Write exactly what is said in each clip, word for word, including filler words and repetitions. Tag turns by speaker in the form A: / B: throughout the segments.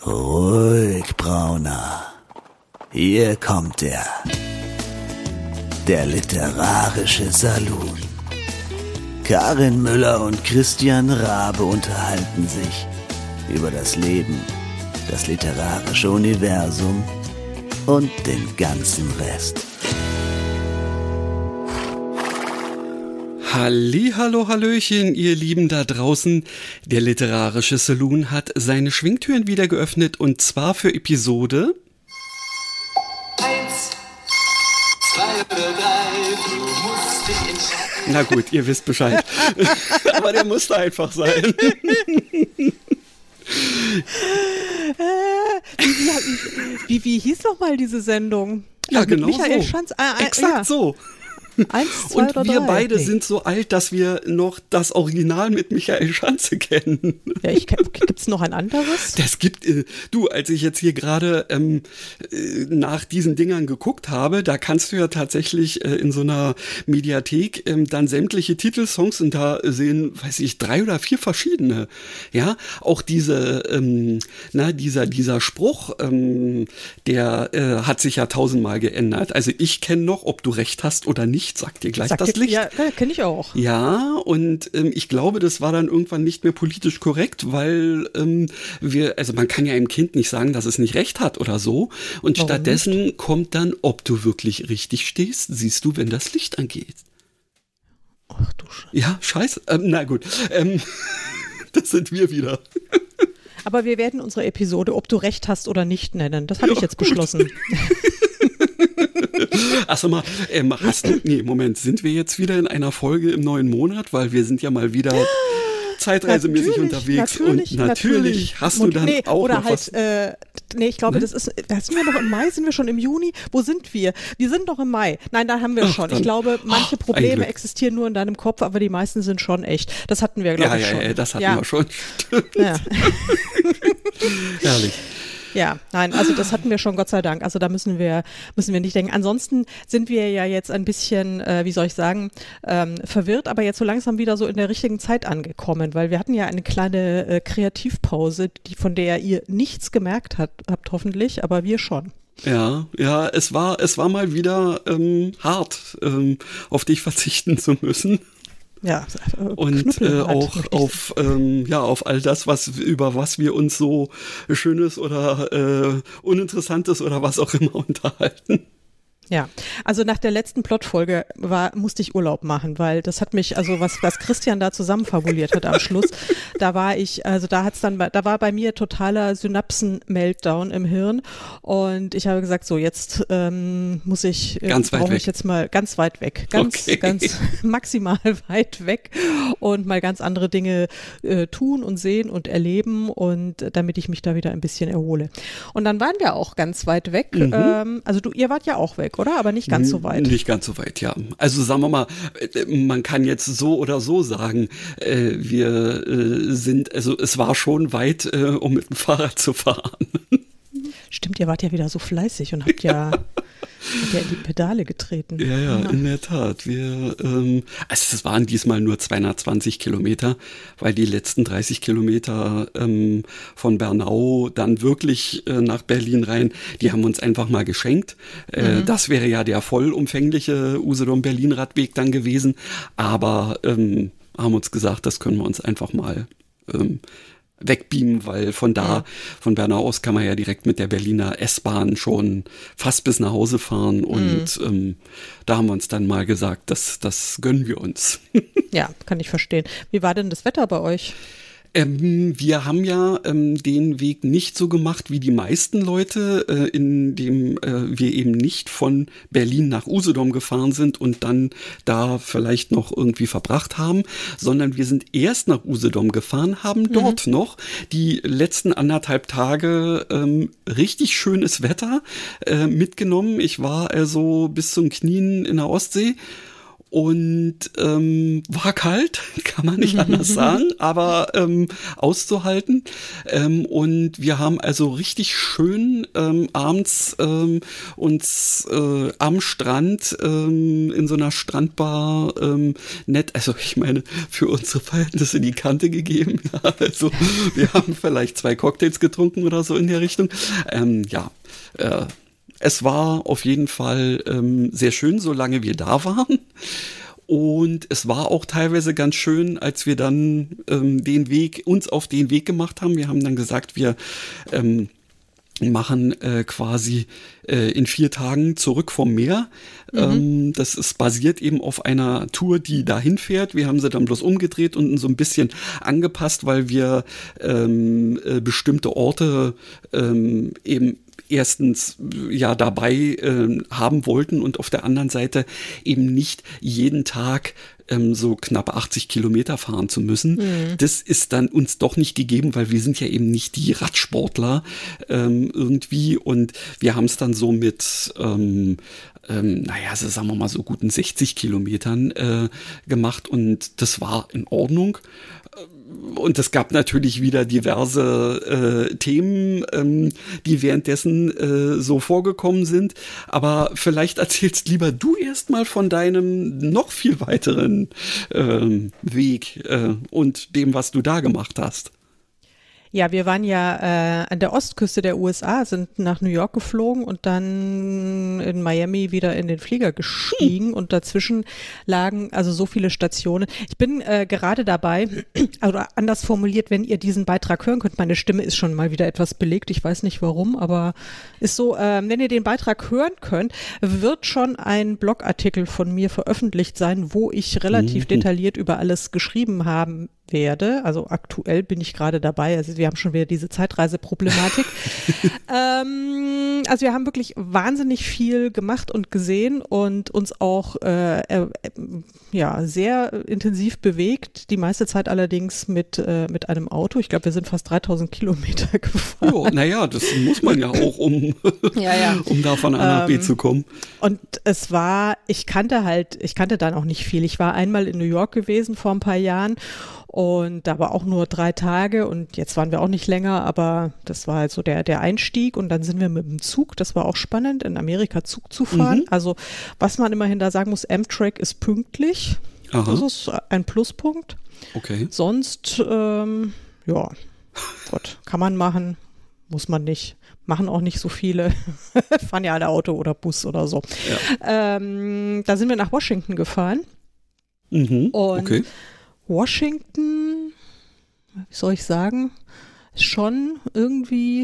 A: Ruhig, Brauner. Hier kommt er. Der literarische Saloon. Karin Müller und Christian Rabe unterhalten sich über das Leben, das literarische Universum und den ganzen Rest.
B: Hallihallo, hallöchen, ihr Lieben da draußen. Der literarische Saloon hat seine Schwingtüren wieder geöffnet und zwar für Episode
C: Eins, zwei oder drei, du musst dich entscheiden.
B: Na gut, ihr wisst Bescheid. Aber der musste einfach sein.
D: wie, wie, wie, wie hieß noch mal diese Sendung?
B: Ja,
D: also
B: genau
D: Michael
B: so.
D: Schanz, äh, äh,
B: Exakt
D: ja.
B: so.
D: Eins, zwei
B: Und
D: oder
B: wir
D: drei.
B: beide
D: Nee.
B: sind so alt, dass wir noch das Original mit Michael Schanze kennen.
D: Ja, ich, gibt's noch ein anderes?
B: Das gibt, äh, du, als ich jetzt hier gerade ähm, äh, nach diesen Dingern geguckt habe, da kannst du ja tatsächlich äh, in so einer Mediathek ähm, dann sämtliche Titelsongs und da sehen, weiß ich, drei oder vier verschiedene. Ja, auch diese, ähm, na, dieser, dieser Spruch, ähm, der äh, hat sich ja tausendmal geändert. Also ich kenne noch, ob du recht hast oder nicht, sagt dir gleich
D: Sagt
B: das
D: ihr-
B: Licht.
D: Ja, kenne ich auch.
B: Ja, und ähm, ich glaube, das war dann irgendwann nicht mehr politisch korrekt, weil ähm, wir, also man kann ja einem Kind nicht sagen, dass es nicht recht hat oder so. Und
D: Warum
B: stattdessen kommt dann, ob du wirklich richtig stehst, siehst du, wenn das Licht angeht.
D: Ach du Scheiße.
B: Ja, scheiße. Ähm, na gut, ähm, das sind wir wieder.
D: Aber wir werden unsere Episode, ob du recht hast oder nicht, nennen. Das habe ich
B: Ja,
D: jetzt
B: gut.
D: beschlossen.
B: Ach so, mal, ähm, hast du, nee, Moment, sind wir jetzt wieder in einer Folge im neuen Monat? Weil wir sind ja mal wieder zeitreisemäßig
D: Natürlich,
B: unterwegs.
D: natürlich,
B: und natürlich,
D: natürlich.
B: hast du
D: Und
B: dann
D: nee,
B: auch
D: oder
B: noch
D: halt,
B: was.
D: Äh, nee, ich glaube,
B: Ne?
D: das ist, da sind wir noch im Mai, sind wir schon im Juni? Wo sind wir? Wir sind noch im Mai. Nein, da haben wir
B: Ach,
D: schon.
B: dann-
D: Ich glaube, manche
B: Ach, ein
D: Probleme
B: Glück.
D: existieren nur in deinem Kopf, aber die meisten sind schon echt. Das hatten wir, glaube
B: Ja,
D: ich,
B: ja,
D: schon.
B: ja, das hatten
D: ja.
B: wir schon.
D: Ja.
B: Herrlich.
D: Ja, nein, also das hatten wir schon, Gott sei Dank. Also da müssen wir, müssen wir nicht denken. Ansonsten sind wir ja jetzt ein bisschen, äh, wie soll ich sagen, ähm, verwirrt, aber jetzt so langsam wieder so in der richtigen Zeit angekommen, weil wir hatten ja eine kleine äh, Kreativpause, die, von der ihr nichts gemerkt hat, habt hoffentlich, aber wir schon.
B: Ja, ja, es war, es war mal wieder ähm, hart, ähm, auf dich verzichten zu müssen.
D: Ja, äh,
B: Und äh,
D: knüppelhart,
B: auch
D: möchte ich
B: auf ähm, ja auf all das, was über was wir uns so Schönes oder äh, Uninteressantes oder was auch immer unterhalten.
D: Ja, also nach der letzten Plotfolge war, musste ich Urlaub machen, weil das hat mich, also was, was Christian da zusammenfabuliert hat am Schluss, da war ich, also da hat's dann, bei- da war bei mir totaler Synapsen-Meltdown im Hirn und ich habe gesagt, so jetzt ähm, muss ich, äh,
B: Ganz weit
D: brauche ich
B: weg.
D: jetzt mal ganz weit weg, ganz,
B: Okay.
D: ganz maximal weit weg und mal ganz andere Dinge äh, tun und sehen und erleben und äh, damit ich mich da wieder ein bisschen erhole. Und dann waren wir auch ganz weit weg,
B: Mhm.
D: ähm, also du, ihr wart ja auch weg, oder? Aber nicht ganz so weit.
B: Nicht ganz so weit, ja. Also sagen wir mal, äh, man kann jetzt so oder so sagen, äh, wir äh, sind, also es war schon weit, äh, um mit dem Fahrrad zu fahren.
D: Stimmt, ihr wart ja wieder so fleißig und habt ja, habt ja in die Pedale getreten.
B: Ja, ja, in der Tat. Wir, ähm, also es waren diesmal nur zweihundertzwanzig Kilometer, weil die letzten dreißig Kilometer ähm, von Bernau dann wirklich äh, nach Berlin rein, die haben uns einfach mal geschenkt. Äh,
D: Mhm.
B: Das wäre ja der vollumfängliche Usedom-Berlin-Radweg dann gewesen, aber ähm, haben uns gesagt, das können wir uns einfach mal ähm, wegbeamen, weil von da,
D: Ja.
B: von Bernau aus kann man ja direkt mit der Berliner S-Bahn schon fast bis nach Hause fahren und ähm, da haben wir uns dann mal gesagt, das, das gönnen wir uns.
D: Ja, kann ich verstehen. Wie war denn das Wetter bei euch?
B: Ähm, wir haben ja ähm, den Weg nicht so gemacht wie die meisten Leute, äh, in dem äh, wir eben nicht von Berlin nach Usedom gefahren sind und dann da vielleicht noch irgendwie verbracht haben, sondern wir sind erst nach Usedom gefahren, haben dort noch die letzten anderthalb Tage ähm, richtig schönes Wetter äh, mitgenommen. Ich war also bis zum Knien in der Ostsee. und ähm, war kalt, kann man nicht anders sagen, aber ähm, auszuhalten. Ähm, und wir haben also richtig schön ähm, abends ähm, uns äh, am Strand ähm, in so einer Strandbar ähm, nett, also ich meine, für unsere Verhältnisse die Kante gegeben. Ja, also wir haben vielleicht zwei Cocktails getrunken oder so in der Richtung. Ähm, ja, äh, es war auf jeden Fall ähm, sehr schön, solange wir da waren. Und es war auch teilweise ganz schön, als wir dann ähm, den Weg, uns auf den Weg gemacht haben. Wir haben dann gesagt, wir ähm, machen äh, quasi äh, in vier Tagen zurück vom Meer. Mhm. Ähm, das ist basiert eben auf einer Tour, die dahin fährt. Wir haben sie dann bloß umgedreht und so ein bisschen angepasst, weil wir ähm, äh, bestimmte Orte ähm, eben erstens ja dabei äh, haben wollten und auf der anderen Seite eben nicht jeden Tag ähm, so knapp achtzig Kilometer fahren zu müssen. Mhm. Das ist dann uns doch nicht gegeben, weil wir sind ja eben nicht die Radsportler ähm, irgendwie und wir haben es dann so mit ähm, ähm, naja, also sagen wir mal so guten sechzig Kilometern äh, gemacht und das war in Ordnung. Und es gab natürlich wieder diverse äh, Themen, ähm, die währenddessen äh, so vorgekommen sind. Aber vielleicht erzählst lieber du erst mal von deinem noch viel weiteren ähm, Weg äh, und dem, was du da gemacht hast.
D: Ja, wir waren ja äh, an der Ostküste der U S A, sind nach New York geflogen und dann in Miami wieder in den Flieger gestiegen hm. und dazwischen lagen also so viele Stationen. Ich bin äh, gerade dabei, oder anders formuliert, wenn ihr diesen Beitrag hören könnt, meine Stimme ist schon mal wieder etwas belegt, ich weiß nicht warum, aber ist so, äh, wenn ihr den Beitrag hören könnt, wird schon ein Blogartikel von mir veröffentlicht sein, wo ich relativ mhm. detailliert über alles geschrieben haben werde. Also aktuell bin ich gerade dabei. Also wir haben schon wieder diese Zeitreiseproblematik. ähm, also wir haben wirklich wahnsinnig viel gemacht und gesehen und uns auch äh, äh, ja sehr intensiv bewegt. Die meiste Zeit allerdings mit äh, mit einem Auto. Ich glaube, wir sind fast dreitausend Kilometer gefahren.
B: Jo, naja, das muss man ja auch, um
D: ja, ja.
B: um da von A nach B
D: ähm,
B: zu kommen.
D: Und es war, ich kannte halt, ich kannte dann auch nicht viel. Ich war einmal in New York gewesen vor ein paar Jahren. Und da war auch nur drei Tage und jetzt waren wir auch nicht länger, aber das war halt so der, der Einstieg und dann sind wir mit dem Zug, das war auch spannend, in Amerika Zug zu fahren. Mhm. Also was man immerhin da sagen muss, Amtrak ist pünktlich, Aha. das ist ein Pluspunkt.
B: Okay.
D: Sonst, ähm, ja, Gott, kann man machen, muss man nicht. Machen auch nicht so viele, fahren ja alle Auto oder Bus oder so. Ja. Ähm, da sind wir nach Washington gefahren.
B: Mhm.
D: Und
B: okay.
D: Washington, wie soll ich sagen, ist schon irgendwie,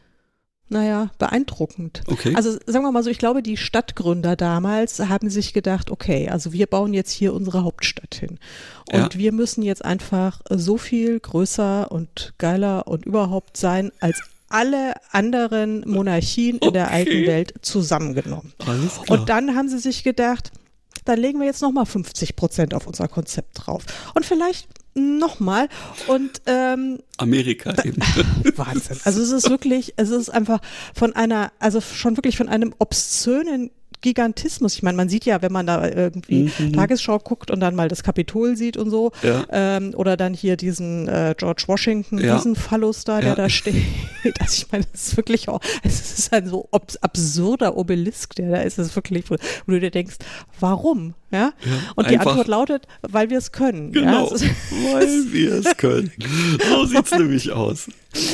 D: naja, beeindruckend.
B: Okay.
D: Also sagen wir mal so, ich glaube, die Stadtgründer damals haben sich gedacht, okay, also wir bauen jetzt hier unsere Hauptstadt hin. Und ja. wir müssen jetzt einfach so viel größer und geiler und überhaupt sein als alle anderen Monarchien okay. in der alten Welt zusammengenommen.
B: Alles klar.
D: Und dann haben sie sich gedacht, dann legen wir jetzt nochmal fünfzig Prozent auf unser Konzept drauf. Und vielleicht nochmal. Und ähm,
B: Amerika eben.
D: Wahnsinn. Also es ist wirklich, es ist einfach von einer, also schon wirklich von einem obszönen Gigantismus. Ich meine, man sieht ja, wenn man da irgendwie mhm. Tagesschau guckt und dann mal das Kapitol sieht und so,
B: ja.
D: ähm, oder dann hier diesen äh, George Washington,
B: ja.
D: diesen Phallus da, der
B: ja.
D: da steht. Also ich meine, das ist wirklich auch, es ist ein so ob- absurder Obelisk, der da ist. Es ist wirklich, wo, wo du dir denkst, warum? Ja?
B: ja
D: und die Antwort lautet, weil wir es können.
B: Genau,
D: ja? ist,
B: weil wir es können. So sieht es nämlich aus.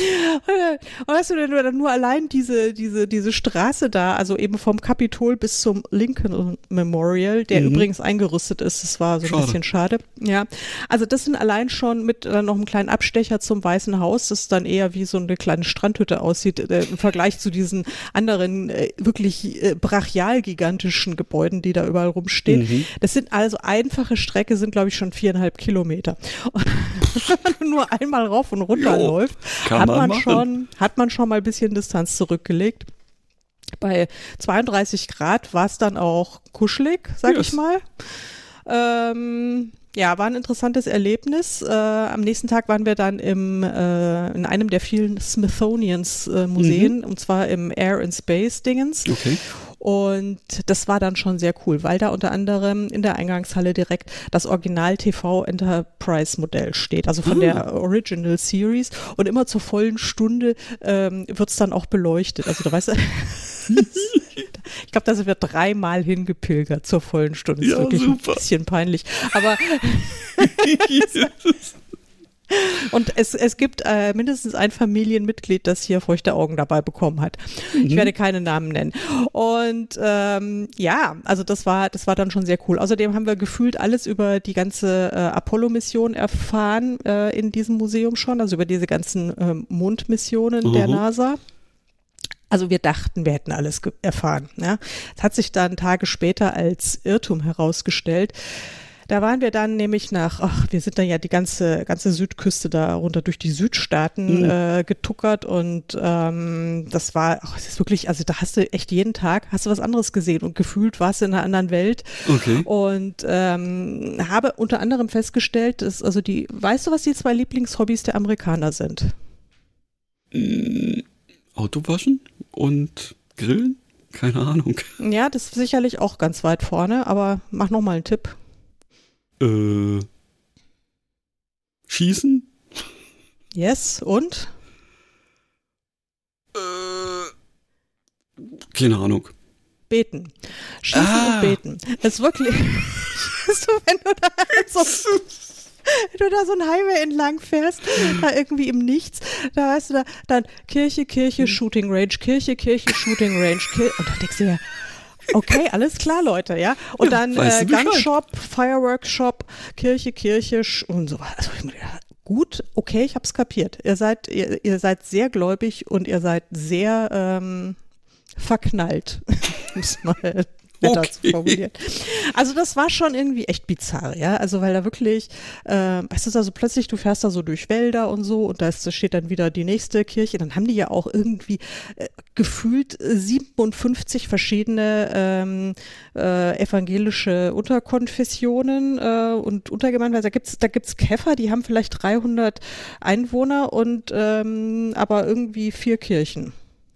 D: Und weißt du, nur, nur allein diese, diese, diese Straße da, also eben vom Kapitol bis zum Lincoln Memorial, der mhm. übrigens eingerüstet ist, das war so ein schade. bisschen schade. Ja, also das sind allein schon mit äh, noch einem kleinen Abstecher zum Weißen Haus, das dann eher wie so eine kleine Strandhütte aussieht, äh, im Vergleich zu diesen anderen äh, wirklich äh, brachial gigantischen Gebäuden, die da überall rumstehen. Mhm. Das sind also einfache Strecke, sind glaube ich schon viereinhalb Kilometer. Und wenn man nur einmal rauf und runter jo. läuft, Hat man, man schon, hat man schon mal ein bisschen Distanz zurückgelegt. Bei zweiunddreißig Grad war es dann auch kuschelig, sag yes. ich mal. Ähm, ja, war ein interessantes Erlebnis. Äh, am nächsten Tag waren wir dann im, äh, in einem der vielen Smithsonians äh, Museen, mhm. und zwar im Air and Space Dingens.
B: Okay.
D: Und das war dann schon sehr cool, weil da unter anderem in der Eingangshalle direkt das Original-T V Enterprise-Modell steht, also von ah. der Original Series. Und immer zur vollen Stunde ähm, wird es dann auch beleuchtet. Also du weißt, ich glaube, da sind wir dreimal hingepilgert zur vollen Stunde. Das ist
B: ja,
D: wirklich
B: super.
D: ein bisschen peinlich. Aber und es, es gibt äh, mindestens ein Familienmitglied, das hier feuchte Augen dabei bekommen hat. Mhm. Ich werde keine Namen nennen. Und ähm, ja, also das war, das war dann schon sehr cool. Außerdem haben wir gefühlt alles über die ganze äh, Apollo-Mission erfahren äh, in diesem Museum schon, also über diese ganzen äh, Mondmissionen mhm. der NASA. Also wir dachten, wir hätten alles ge- erfahren. Ja. Das hat sich dann Tage später als Irrtum herausgestellt. Da waren wir dann nämlich nach, ach, wir sind dann ja die ganze ganze Südküste da runter durch die Südstaaten mhm. äh, getuckert und ähm, das war, ach, das ist wirklich, also da hast du echt jeden Tag, hast du was anderes gesehen und gefühlt warst du in einer anderen Welt.
B: Okay.
D: Und ähm, habe unter anderem festgestellt, dass also die, weißt du, was die zwei Lieblingshobbys der Amerikaner sind?
B: Mhm. Autowaschen und Grillen? Keine Ahnung.
D: Ja, das ist sicherlich auch ganz weit vorne, aber mach noch mal einen Tipp.
B: Äh, Schießen?
D: Yes, und?
B: Äh, keine Ahnung.
D: Beten. Schießen
B: ah.
D: und beten. Das ist wirklich, so, wenn du da so, wenn du da so ein Highway entlang fährst, da irgendwie im Nichts, da weißt du da, dann Kirche, Kirche, Shooting Range, Kirche, Kirche, Shooting Range, Kirche, und dann denkst du ja, okay, alles klar, Leute, ja. Und dann äh, Gunshop, Fireworks Shop, Kirche, Kirche sch- und so weiter. Also ich meine, ja, gut, okay, ich hab's kapiert. Ihr seid, ihr, ihr seid sehr gläubig und ihr seid sehr ähm, verknallt. Muss mal netter
B: okay.
D: zu formulieren. Also das war schon irgendwie echt bizarr, ja. Also weil da wirklich, äh, weißt du, also plötzlich, du fährst da so durch Wälder und so und da ist, da steht dann wieder die nächste Kirche. Dann haben die ja auch irgendwie äh, gefühlt siebenundfünfzig verschiedene ähm, äh, evangelische Unterkonfessionen äh, und Untergemeinden. Da gibt's, da gibt's Käfer, die haben vielleicht dreihundert Einwohner und ähm, aber irgendwie vier Kirchen.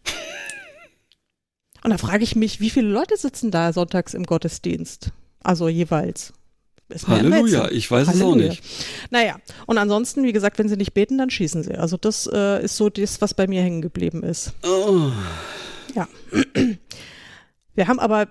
D: Und da frage ich mich, wie viele Leute sitzen da sonntags im Gottesdienst? Also jeweils. Ist mir ein
B: Halleluja,
D: Rätsel.
B: ich weiß
D: Halleluja.
B: es auch nicht.
D: Naja, und ansonsten, wie gesagt, wenn sie nicht beten, dann schießen sie. Also das äh, ist so das, was bei mir hängen geblieben ist.
B: Oh.
D: Ja. Wir haben aber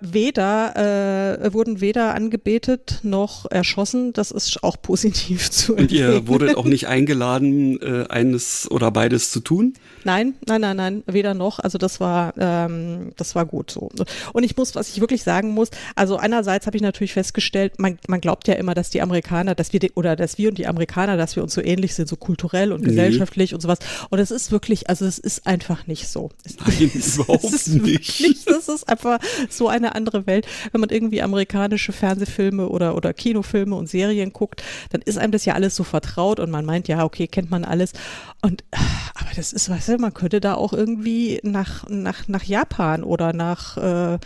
D: weder, äh, wurden weder angebetet noch erschossen. Das ist auch positiv zu
B: Und ihr
D: erwähnen.
B: wurdet auch nicht eingeladen, äh, eines oder beides zu tun?
D: Nein, nein, nein, nein, weder noch. Also das war, ähm, das war gut so. Und ich muss, was ich wirklich sagen muss, also einerseits habe ich natürlich festgestellt, man, man glaubt ja immer, dass die Amerikaner, dass wir die, oder dass wir und die Amerikaner, dass wir uns so ähnlich sind, so kulturell und
B: Nee.
D: gesellschaftlich und sowas. Und es ist wirklich, also es ist einfach nicht so. Es,
B: Nein, überhaupt
D: es ist
B: nicht.
D: Wirklich, das ist einfach so eine andere Welt. Wenn man irgendwie amerikanische Fernsehfilme oder, oder Kinofilme und Serien guckt, dann ist einem das ja alles so vertraut und man meint, ja, okay, kennt man alles. Und, aber das ist, weißt du, man könnte da auch irgendwie nach, nach, nach Japan oder nach, äh,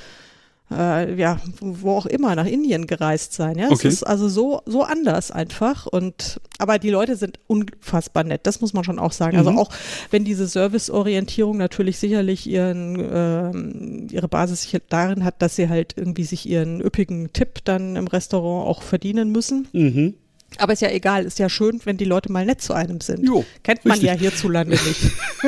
D: äh, ja, wo auch immer, nach Indien gereist sein. Ja, es
B: Okay.
D: ist also so, so anders einfach. Und, aber die Leute sind unfassbar nett, das muss man schon auch sagen. Also
B: Mhm.
D: auch wenn diese Serviceorientierung natürlich sicherlich ihren, ähm, ihre Basis sich darin hat, dass sie halt irgendwie sich ihren üppigen Tipp dann im Restaurant auch verdienen müssen.
B: Mhm.
D: Aber ist ja egal, ist ja schön, wenn die Leute mal nett zu einem sind.
B: Jo,
D: Kennt man
B: richtig.
D: ja hierzulande nicht.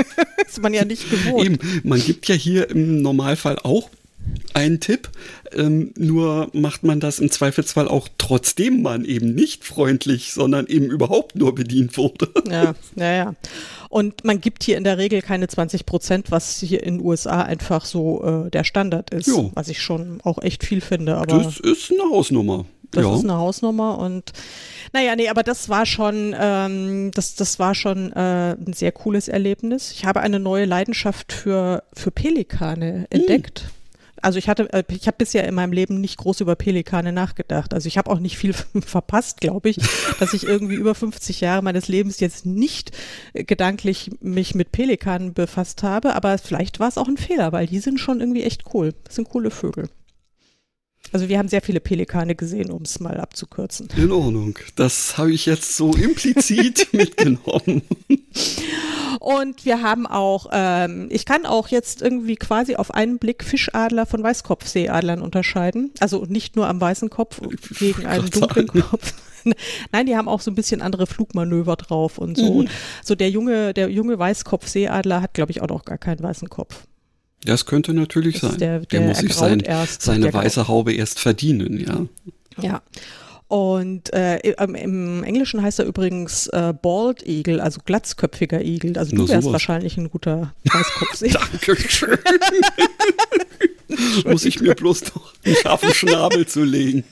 D: Ist man ja nicht gewohnt.
B: Eben, man gibt ja hier im Normalfall auch einen Tipp, ähm, nur macht man das im Zweifelsfall auch trotzdem man eben nicht freundlich, sondern eben überhaupt nur bedient wurde.
D: Ja, ja, ja. Und man gibt hier in der Regel keine zwanzig Prozent, was hier in den U S A einfach so äh, der Standard ist.
B: Jo.
D: Was ich schon auch echt viel finde. Aber
B: Das ist eine Hausnummer.
D: Das
B: ja.
D: ist eine Hausnummer und naja, nee, aber das war schon, ähm, das, das war schon äh, ein sehr cooles Erlebnis. Ich habe eine neue Leidenschaft für, für Pelikane entdeckt. Also ich hatte, äh, ich habe bisher in meinem Leben nicht groß über Pelikane nachgedacht. Also ich habe auch nicht viel verpasst, glaube ich, dass ich irgendwie über fünfzig Jahre meines Lebens jetzt nicht äh, gedanklich mich mit Pelikanen befasst habe. Aber vielleicht war es auch ein Fehler, weil die sind schon irgendwie echt cool. Das sind coole Vögel. Also wir haben sehr viele Pelikane gesehen, um es mal abzukürzen.
B: In Ordnung. Das habe ich jetzt so implizit mitgenommen.
D: Und wir haben auch, ähm, ich kann auch jetzt irgendwie quasi auf einen Blick Fischadler von Weißkopfseeadlern unterscheiden. Also nicht nur am weißen Kopf gegen einen dunklen Kopf. Nein, die haben auch so ein bisschen andere Flugmanöver drauf und so. Mhm. So der junge, der junge Weißkopfseeadler hat, glaube ich, auch noch gar keinen weißen Kopf.
B: Das könnte natürlich das sein. Der, der, der muss sich sein, erst, seine weiße Haube erst verdienen, ja.
D: Ja. Und äh, im, im Englischen heißt er übrigens äh, Bald Eagle, also glatzköpfiger Igel. Also Nur du wärst sowas. wahrscheinlich ein guter Weißkopfsee.
B: Dankeschön. Muss ich mir bloß noch einen scharfen Schnabel zulegen.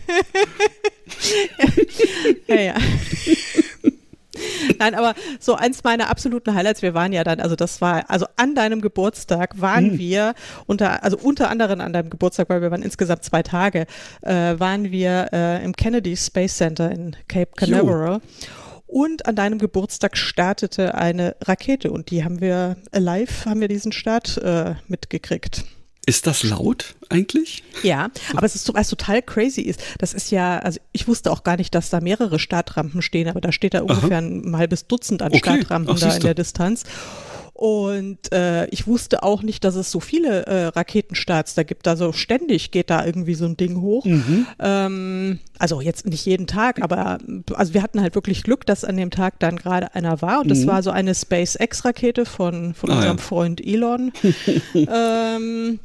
D: ja, ja. Nein, aber so eins meiner absoluten Highlights, wir waren ja dann, also das war, also an deinem Geburtstag waren hm. wir, unter, also unter anderem an deinem Geburtstag, weil wir waren insgesamt zwei Tage, äh, waren wir äh, im Kennedy Space Center in Cape Canaveral. Jo. Und an deinem Geburtstag startete eine Rakete und die haben wir live, haben wir diesen Start äh, mitgekriegt.
B: Ist das laut eigentlich?
D: Ja, aber es ist so, was total crazy ist. Das ist ja, also ich wusste auch gar nicht, dass da mehrere Startrampen stehen, aber da steht da ungefähr Aha. ein halbes Dutzend an okay. Startrampen Ach, da in der Distanz. Und äh, ich wusste auch nicht, dass es so viele äh, Raketenstarts da gibt. Also ständig geht da irgendwie so ein Ding hoch. Mhm. Ähm, also jetzt nicht jeden Tag, aber also wir hatten halt wirklich Glück, dass an dem Tag dann gerade einer war. Und mhm. das war so eine SpaceX-Rakete von, von ah, unserem ja. Freund Elon. ähm,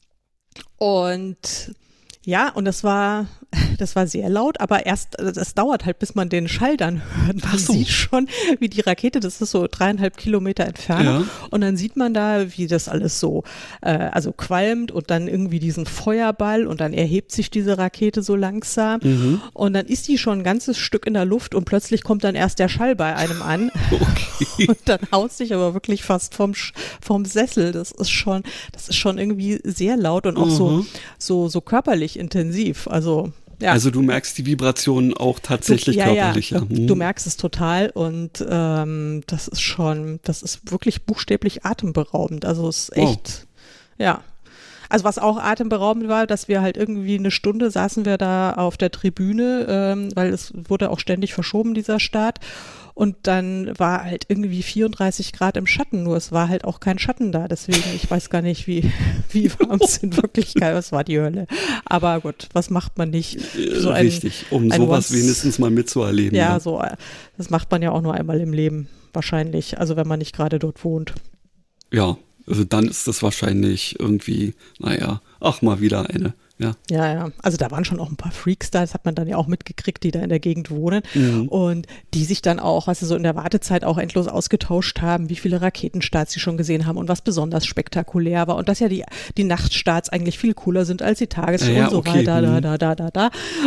D: Und ja, und das war, das war sehr laut, aber erst, das dauert halt, bis man den Schall dann hört. Man so. sieht schon, wie die Rakete, das ist so dreieinhalb Kilometer entfernt. Ja. Und dann sieht man da, wie das alles so, äh, also qualmt und dann irgendwie diesen Feuerball und dann erhebt sich diese Rakete so langsam. Mhm. Und dann ist die schon ein ganzes Stück in der Luft und plötzlich kommt dann erst der Schall bei einem an. Okay. Und dann haut sich aber wirklich fast vom, vom Sessel. Das ist schon, das ist schon irgendwie sehr laut und auch mhm. so, so, so körperlich intensiv. Also, ja.
B: Also du merkst die Vibrationen auch tatsächlich
D: du, ja,
B: körperlich.
D: Ja,
B: ja. Hm.
D: Du merkst es total und ähm, das ist schon, das ist wirklich buchstäblich atemberaubend. Also es ist echt, wow. ja. Also was auch atemberaubend war, dass wir halt irgendwie eine Stunde saßen wir da auf der Tribüne, ähm, weil es wurde auch ständig verschoben, dieser Start. Und dann war halt irgendwie vierunddreißig Grad im Schatten, nur es war halt auch kein Schatten da. Deswegen, ich weiß gar nicht, wie, wie warm es in Wirklichkeit, es war die Hölle. Aber gut, was macht man nicht?
B: So ein, Richtig, um ein sowas Once, wenigstens mal mitzuerleben.
D: Ja, ja, so, das macht man ja auch nur einmal im Leben, wahrscheinlich. Also wenn man nicht gerade dort wohnt.
B: Ja, also dann ist das wahrscheinlich irgendwie, naja, ach mal wieder eine. Ja.
D: ja, ja. Also da waren schon auch ein paar Freaks da, das hat man dann ja auch mitgekriegt, die da in der Gegend wohnen mhm. und die sich dann auch, also so in der Wartezeit auch endlos ausgetauscht haben, wie viele Raketenstarts sie schon gesehen haben und was besonders spektakulär war und dass ja die, die Nachtstarts eigentlich viel cooler sind als die Tages- ja, und so okay. weiter, da, da, da, da, da.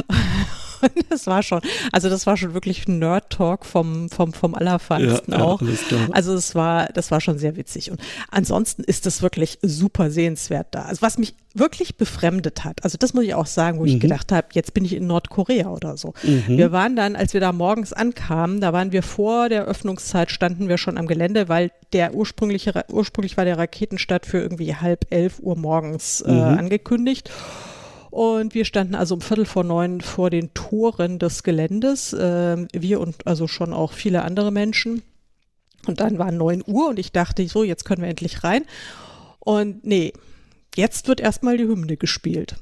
D: Das war schon, also das war schon wirklich ein Nerd-Talk vom, vom, vom Allerfeinsten ja, auch. Ja, also es war, das war schon sehr witzig. Und ansonsten ist das wirklich super sehenswert da. Also was mich wirklich befremdet hat, also das muss ich auch sagen, wo mhm. ich gedacht habe, jetzt bin ich in Nordkorea oder so. Mhm. Wir waren dann, als wir da morgens ankamen, da waren wir vor der Öffnungszeit, standen wir schon am Gelände, weil der ursprüngliche, ursprünglich war der Raketenstart für irgendwie halb elf Uhr morgens äh, mhm. angekündigt. Und wir standen also um Viertel vor neun vor den Toren des Geländes, äh, wir und also schon auch viele andere Menschen. Und dann war neun Uhr und ich dachte, so, jetzt können wir endlich rein. Und nee, jetzt wird erstmal die Hymne gespielt.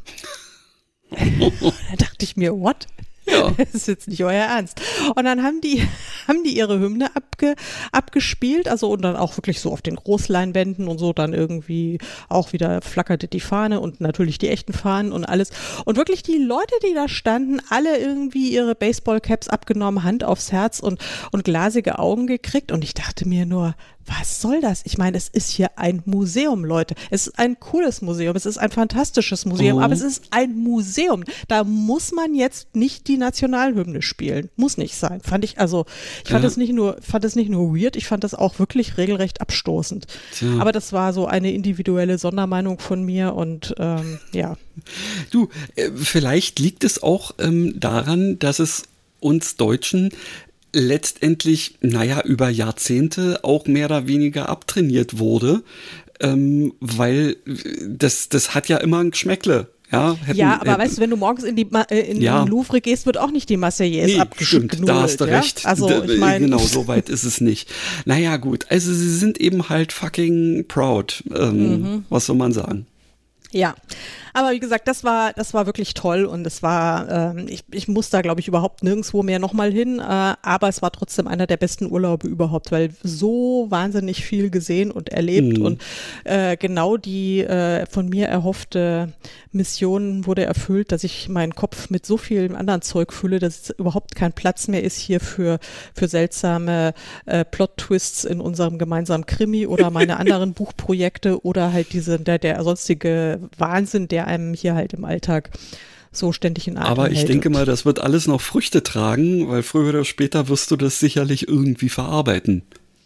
D: Da dachte ich mir, what? Ja. Das ist jetzt nicht euer Ernst. Und dann haben die, haben die ihre Hymne abge, abgespielt, also und dann auch wirklich so auf den Großleinwänden und so, dann irgendwie auch wieder flackerte die Fahne und natürlich die echten Fahnen und alles. Und wirklich die Leute, die da standen, alle irgendwie ihre Baseballcaps abgenommen, Hand aufs Herz und, und glasige Augen gekriegt. Und ich dachte mir nur, was soll das? Ich meine, es ist hier ein Museum, Leute. Es ist ein cooles Museum, es ist ein fantastisches Museum, oh. aber es ist ein Museum. Da muss man jetzt nicht die Nationalhymne spielen. Muss nicht sein. Fand ich, also, ich fand es ja. nicht nur, fand es nicht nur weird, ich fand das auch wirklich regelrecht abstoßend. Tja. Aber das war so eine individuelle Sondermeinung von mir und ähm, ja.
B: Du, äh, vielleicht liegt es auch ähm, daran, dass es uns Deutschen letztendlich, naja, über Jahrzehnte auch mehr oder weniger abtrainiert wurde, ähm, weil das, das hat ja immer ein Geschmäckle. Ja, hätten,
D: ja, aber
B: äh,
D: weißt du, wenn du morgens in, die, in
B: ja.
D: den Louvre gehst, wird auch nicht die Marseillaise
B: nee,
D: abgeschnitten.
B: Stimmt, da hast du
D: ja?
B: recht.
D: Also,
B: D-
D: ich meine.
B: Genau, so weit ist es nicht. Naja, gut. Also sie sind eben halt fucking proud. Ähm, mhm. Was soll man sagen?
D: Ja, aber wie gesagt, das war das war wirklich toll und es war, ähm, ich, ich muss da glaube ich überhaupt nirgendwo mehr nochmal hin, äh, aber es war trotzdem einer der besten Urlaube überhaupt, weil so wahnsinnig viel gesehen und erlebt mhm. und äh, genau die äh, von mir erhoffte Mission wurde erfüllt, dass ich meinen Kopf mit so viel anderen Zeug fülle, dass es überhaupt kein Platz mehr ist hier für für seltsame äh, Plot-Twists in unserem gemeinsamen Krimi oder meine anderen Buchprojekte oder halt diese der, der sonstige Wahnsinn, der einem hier halt im Alltag so ständig in Atem
B: Aber ich
D: hält.
B: denke mal, das wird alles noch Früchte tragen, weil früher oder später wirst du das sicherlich irgendwie verarbeiten.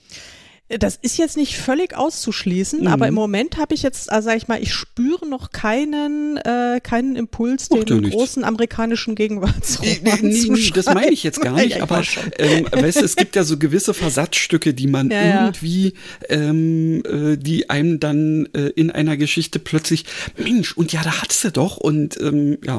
D: Das ist jetzt nicht völlig auszuschließen, mhm. aber im Moment habe ich jetzt, also sag ich mal, ich spüre noch keinen, äh, keinen Impuls,
B: Macht
D: den
B: ja
D: großen amerikanischen Gegenwartsroman
B: nee,
D: zu
B: nee, das meine ich jetzt gar nicht,
D: ja,
B: aber ähm, weißt du, es gibt ja so gewisse Versatzstücke, die man
D: ja,
B: irgendwie, ähm, äh, die einem dann äh, in einer Geschichte plötzlich, Mensch, und ja, da hattest du doch und ähm, ja.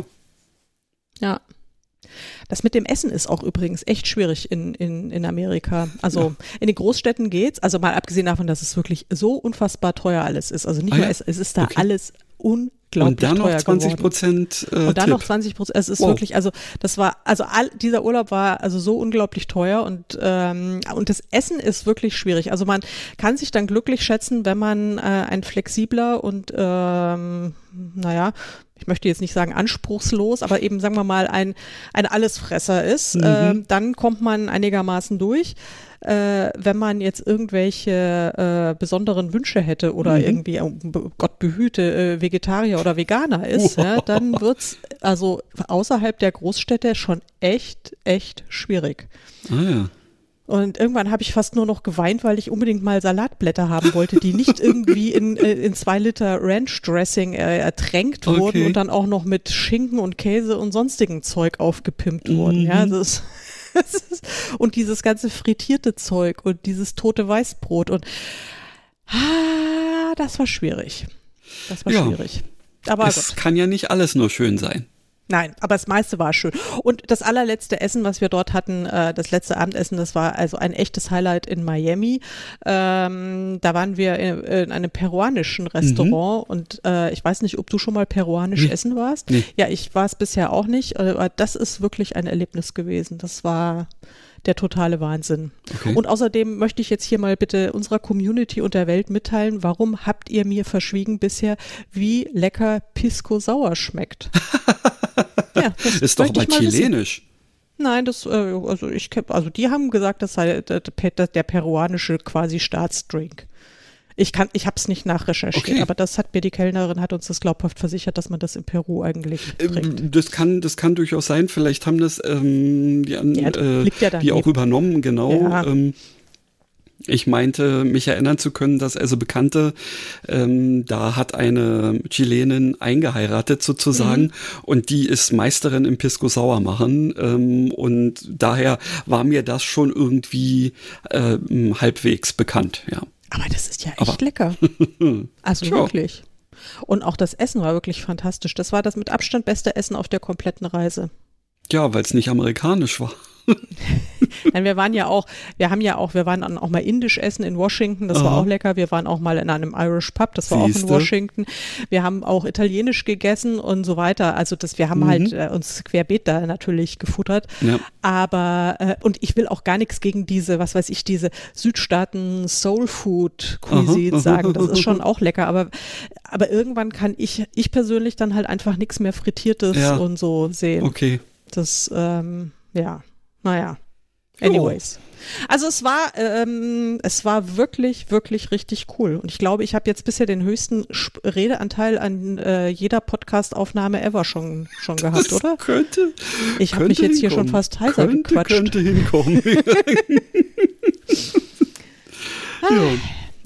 D: Ja. Das mit dem Essen ist auch übrigens echt schwierig in, in, in Amerika. Also ja. in den Großstädten geht's, also mal abgesehen davon, dass es wirklich so unfassbar teuer alles ist. Also nicht
B: ah,
D: nur
B: ja?
D: es, es ist da
B: okay.
D: alles unglaublich
B: und dann
D: teuer
B: noch zwanzig Prozent
D: geworden.
B: Äh,
D: und dann
B: Tipp.
D: noch zwanzig Prozent. Es ist
B: wow.
D: wirklich, also das war, also all, dieser Urlaub war also so unglaublich teuer und ähm, und das Essen ist wirklich schwierig. Also man kann sich dann glücklich schätzen, wenn man äh, ein flexibler und ähm, naja, ich möchte jetzt nicht sagen anspruchslos, aber eben sagen wir mal ein, ein Allesfresser ist, mhm. äh, dann kommt man einigermaßen durch. Äh, wenn man jetzt irgendwelche äh, besonderen Wünsche hätte oder mhm. irgendwie, oh, Gott behüte, äh, Vegetarier oder Veganer ist, ja, dann wird's also außerhalb der Großstädte schon echt, echt schwierig.
B: Ah ja.
D: Und irgendwann habe ich fast nur noch geweint, weil ich unbedingt mal Salatblätter haben wollte, die nicht irgendwie in, in zwei Liter Ranch-Dressing äh, ertränkt
B: okay.
D: wurden und dann auch noch mit Schinken und Käse und sonstigen Zeug aufgepimpt mhm. wurden. Ja, das ist, das ist, und dieses ganze frittierte Zeug und dieses tote Weißbrot und ah, das war schwierig. Das war
B: ja.
D: schwierig. Aber
B: es
D: Gott.
B: kann ja nicht alles nur schön sein.
D: Nein, aber das meiste war schön. Und das allerletzte Essen, was wir dort hatten, äh, das letzte Abendessen, das war also ein echtes Highlight in Miami. Ähm, da waren wir in, in einem peruanischen Restaurant mhm. und äh, ich weiß nicht, ob du schon mal peruanisch nee. essen warst. Nee. Ja, ich war es bisher auch nicht, aber das ist wirklich ein Erlebnis gewesen. Das war der totale Wahnsinn. Okay. Und außerdem möchte ich jetzt hier mal bitte unserer Community und der Welt mitteilen, warum habt ihr mir verschwiegen bisher, wie lecker Pisco Sauer schmeckt? Ja, das
B: ist doch mal chilenisch.
D: Wissen. Nein, das, äh, also ich, also die haben gesagt, das sei der, der, der peruanische quasi Staatsdrink. Ich kann, ich habe es nicht nachrecherchiert, okay. aber das hat mir die Kellnerin, hat uns das glaubhaft versichert, dass man das in Peru eigentlich trinkt.
B: Ähm, das kann, das kann durchaus sein. Vielleicht haben das ähm, die, an,
D: ja,
B: äh,
D: ja
B: die auch übernommen, genau.
D: Ja.
B: Ähm, Ich meinte, mich erinnern zu können, dass also Bekannte, ähm, da hat eine Chilenin eingeheiratet sozusagen mhm. und die ist Meisterin im Pisco Sauer machen ähm, und daher war mir das schon irgendwie äh, halbwegs bekannt, ja.
D: Aber das ist ja echt
B: Aber
D: lecker. Also
B: ja.
D: wirklich. Und auch das Essen war wirklich fantastisch. Das war das mit Abstand beste Essen auf der kompletten Reise.
B: Ja, weil es nicht amerikanisch war.
D: Nein, wir waren ja auch, wir haben ja auch, wir waren dann auch mal indisch essen in Washington, das Aha. war auch lecker. Wir waren auch mal in einem Irish Pub, das war Siehste. auch in Washington. Wir haben auch italienisch gegessen und so weiter. Also das, wir haben mhm. halt äh, uns querbeet da natürlich gefuttert. Ja. Aber, äh, und ich will auch gar nichts gegen diese, was weiß ich, diese Südstaaten Soul Food Cuisine sagen. Das ist schon auch lecker. Aber, aber irgendwann kann ich, ich persönlich dann halt einfach nichts mehr Frittiertes ja. und so sehen.
B: Okay.
D: Das, ähm, ja. Naja, anyways. Oh. Also es war, ähm, es war wirklich, wirklich richtig cool. Und ich glaube, ich habe jetzt bisher den höchsten Sp- Redeanteil an äh, jeder Podcast-Aufnahme ever schon, schon gehabt,
B: das
D: oder?
B: Könnte.
D: Ich habe mich jetzt hier schon fast heiser
B: könnte,
D: gequatscht.
B: Könnte hinkommen.
D: ah,
B: ja.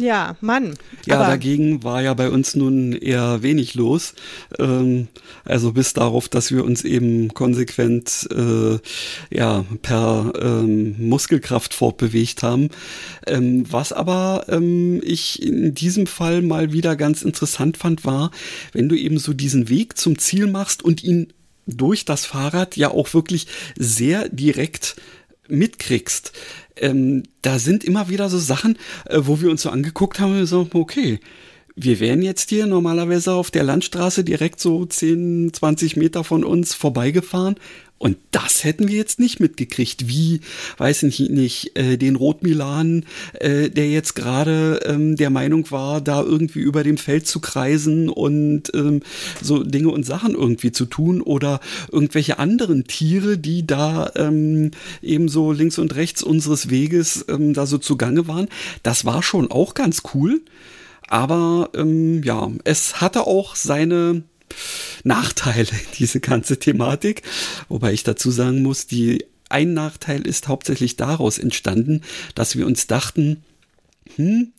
D: Ja, Mann.
B: Ja,
D: aber
B: dagegen war ja bei uns nun eher wenig los. Ähm, also bis darauf, dass wir uns eben konsequent äh, ja, per ähm, Muskelkraft fortbewegt haben. Ähm, was aber ähm, ich in diesem Fall mal wieder ganz interessant fand, war, wenn du eben so diesen Weg zum Ziel machst und ihn durch das Fahrrad ja auch wirklich sehr direkt mitkriegst. Ähm, da sind immer wieder so Sachen, äh, wo wir uns so angeguckt haben und so, okay, wir wären jetzt hier normalerweise auf der Landstraße direkt so zehn, zwanzig Meter von uns vorbeigefahren und das hätten wir jetzt nicht mitgekriegt. Wie, weiß ich nicht, äh, den Rotmilan, äh, der jetzt gerade ähm, der Meinung war, da irgendwie über dem Feld zu kreisen und ähm, so Dinge und Sachen irgendwie zu tun oder irgendwelche anderen Tiere, die da ähm, eben so links und rechts unseres Weges ähm, da so zugange waren. Das war schon auch ganz cool. Aber ähm, ja, es hatte auch seine Nachteile, diese ganze Thematik. Wobei ich dazu sagen muss, die ein Nachteil ist hauptsächlich daraus entstanden, dass wir uns dachten, hm,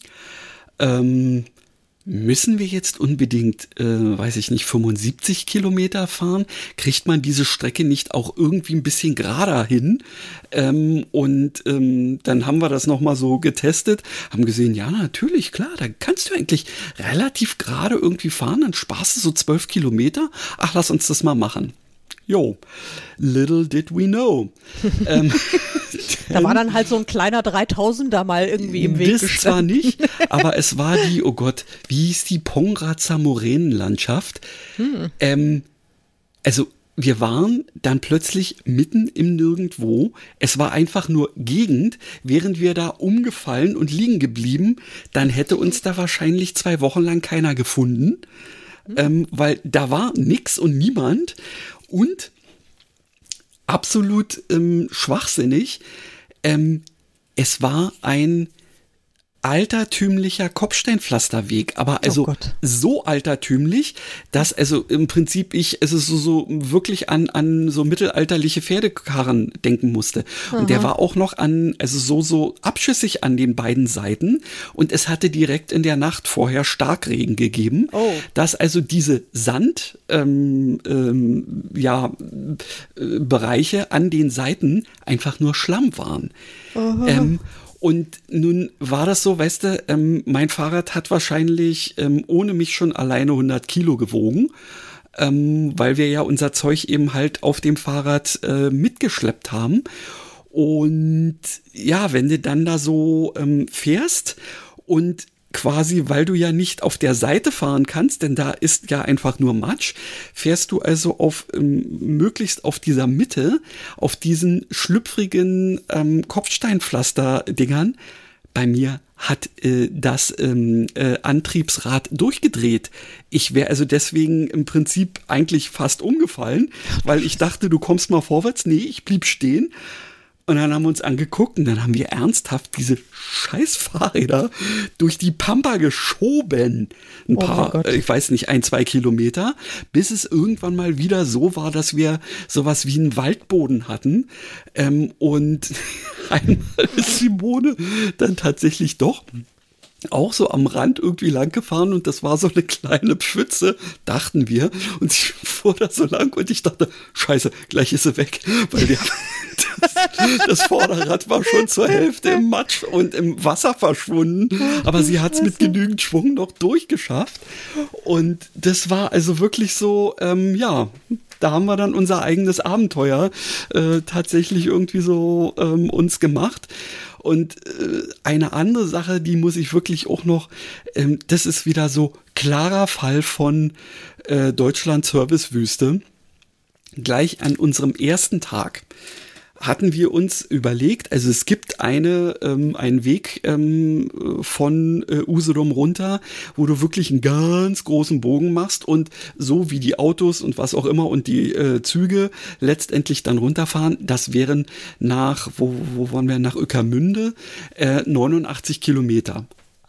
B: ähm, müssen wir jetzt unbedingt, äh, weiß ich nicht, fünfundsiebzig Kilometer fahren? Kriegt man diese Strecke nicht auch irgendwie ein bisschen gerader hin? Ähm, und ähm, dann haben wir das nochmal so getestet, haben gesehen, ja, natürlich, klar, da kannst du eigentlich relativ gerade irgendwie fahren, dann sparst du so zwölf Kilometer. Ach, lass uns das mal machen. Jo, little did we know. ähm,
D: da war dann halt so ein kleiner dreitausender mal irgendwie im Weg
B: das
D: gestanden.
B: zwar nicht, aber es war die, oh Gott, wie hieß die Pongratzer Moränenlandschaft? Hm. Ähm, also wir waren dann plötzlich mitten im Nirgendwo. Es war einfach nur Gegend. Wären wir da umgefallen und liegen geblieben, dann hätte uns da wahrscheinlich zwei Wochen lang keiner gefunden, hm. ähm, weil da war nix und niemand. Und absolut ähm, schwachsinnig, ähm, es war ein altertümlicher Kopfsteinpflasterweg, aber also
D: oh
B: so altertümlich, dass also im Prinzip ich es ist so, so wirklich an an so mittelalterliche Pferdekarren denken musste. Aha. Und der war auch noch an also so so abschüssig an den beiden Seiten und es hatte direkt in der Nacht vorher Starkregen gegeben,
D: oh.
B: dass also diese Sand ähm, ähm, ja äh, Bereiche an den Seiten einfach nur Schlamm waren. Ähm, Und nun war das so, weißt du, ähm, mein Fahrrad hat wahrscheinlich ähm, ohne mich schon alleine hundert Kilo gewogen, ähm, weil wir ja unser Zeug eben halt auf dem Fahrrad äh, mitgeschleppt haben. Und ja, wenn du dann da so ähm, fährst und quasi, weil du ja nicht auf der Seite fahren kannst, denn da ist ja einfach nur Matsch, fährst du also auf ähm, möglichst auf dieser Mitte, auf diesen schlüpfrigen ähm, Kopfsteinpflaster-Dingern. Bei mir hat äh, das ähm, äh, Antriebsrad durchgedreht. Ich wäre also deswegen im Prinzip eigentlich fast umgefallen, weil ich dachte, du kommst mal vorwärts. Nee, ich blieb stehen. Und dann haben wir uns angeguckt und dann haben wir ernsthaft diese scheiß Fahrräder durch die Pampa geschoben. Ein
D: oh
B: paar, ich weiß nicht, ein, zwei Kilometer, bis es irgendwann mal wieder so war, dass wir sowas wie einen Waldboden hatten. Ähm, und einmal ist Simone dann tatsächlich doch auch so am Rand irgendwie lang gefahren und das war so eine kleine Pfütze, dachten wir. Und sie fuhr da so lang und ich dachte, scheiße, gleich ist sie weg. Weil wir das, das Vorderrad war schon zur Hälfte im Matsch und im Wasser verschwunden. Aber sie hat es mit genügend Schwung noch durchgeschafft. Und das war also wirklich so, ähm, ja, da haben wir dann unser eigenes Abenteuer äh, tatsächlich irgendwie so ähm, uns gemacht. Und äh, eine andere Sache, die muss ich wirklich auch noch, ähm, das ist wieder so klarer Fall von äh, Deutschland Servicewüste. Gleich an unserem ersten Tag hatten wir uns überlegt, also es gibt eine ähm, einen Weg ähm, von äh, Usedom runter, wo du wirklich einen ganz großen Bogen machst und so wie die Autos und was auch immer und die äh, Züge letztendlich dann runterfahren, das wären nach, wo, wo waren wir, nach Ueckermünde, äh, neunundachtzig Kilometer.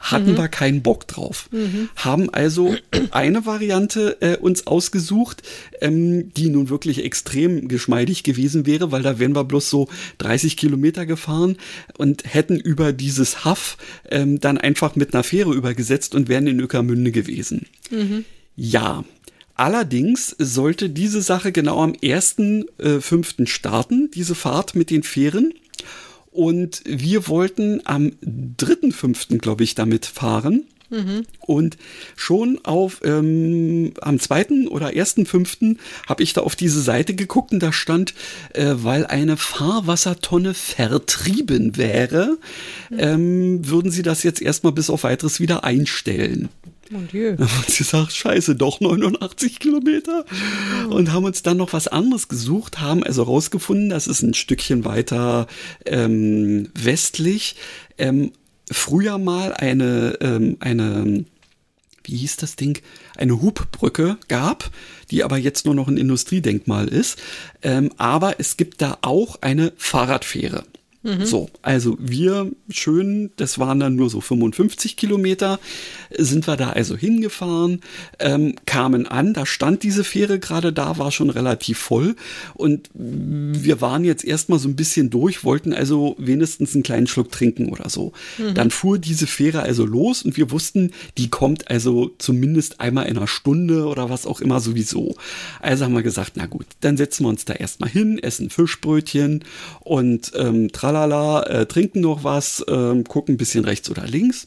B: hatten
D: Mhm.
B: wir keinen Bock drauf. Haben also eine Variante äh, uns ausgesucht, ähm, die nun wirklich extrem geschmeidig gewesen wäre, weil da wären wir bloß so dreißig Kilometer gefahren und hätten über dieses Haff ähm, dann einfach mit einer Fähre übergesetzt und wären in Ueckermünde gewesen. Ja, allerdings sollte diese Sache genau am ersten fünften starten, diese Fahrt mit den Fähren. Und wir wollten am dritten fünften, glaube ich, damit fahren. Und schon auf ähm, am zweiten oder ersten fünften habe ich da auf diese Seite geguckt und da stand, äh, weil eine Fahrwassertonne vertrieben wäre, ähm, würden sie das jetzt erstmal bis auf weiteres wieder einstellen.
D: Mon Dieu.
B: Dann haben sie gesagt, scheiße, doch neunundachtzig Kilometer. Und haben uns dann noch was anderes gesucht, haben also rausgefunden, das ist ein Stückchen weiter ähm, westlich, ähm, früher mal eine, ähm, eine, wie hieß das Ding, eine Hubbrücke gab, die aber jetzt nur noch ein Industriedenkmal ist. Ähm, aber es gibt da auch eine Fahrradfähre. So, also wir schön, das waren dann nur so fünfundfünfzig Kilometer, sind wir da also hingefahren, ähm, kamen an, da stand diese Fähre gerade da, war schon relativ voll und wir waren jetzt erstmal so ein bisschen durch, wollten also wenigstens einen kleinen Schluck trinken oder so. Mhm. Dann fuhr diese Fähre also los und wir wussten, die kommt also zumindest einmal in einer Stunde oder was auch immer sowieso. Also haben wir gesagt, na gut, dann setzen wir uns da erstmal hin, essen Fischbrötchen und ähm, Lala, äh, trinken noch was, äh, gucken ein bisschen rechts oder links.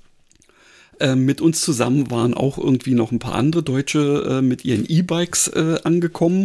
B: Äh, mit uns zusammen waren auch irgendwie noch ein paar andere Deutsche äh, mit ihren E-Bikes äh, angekommen.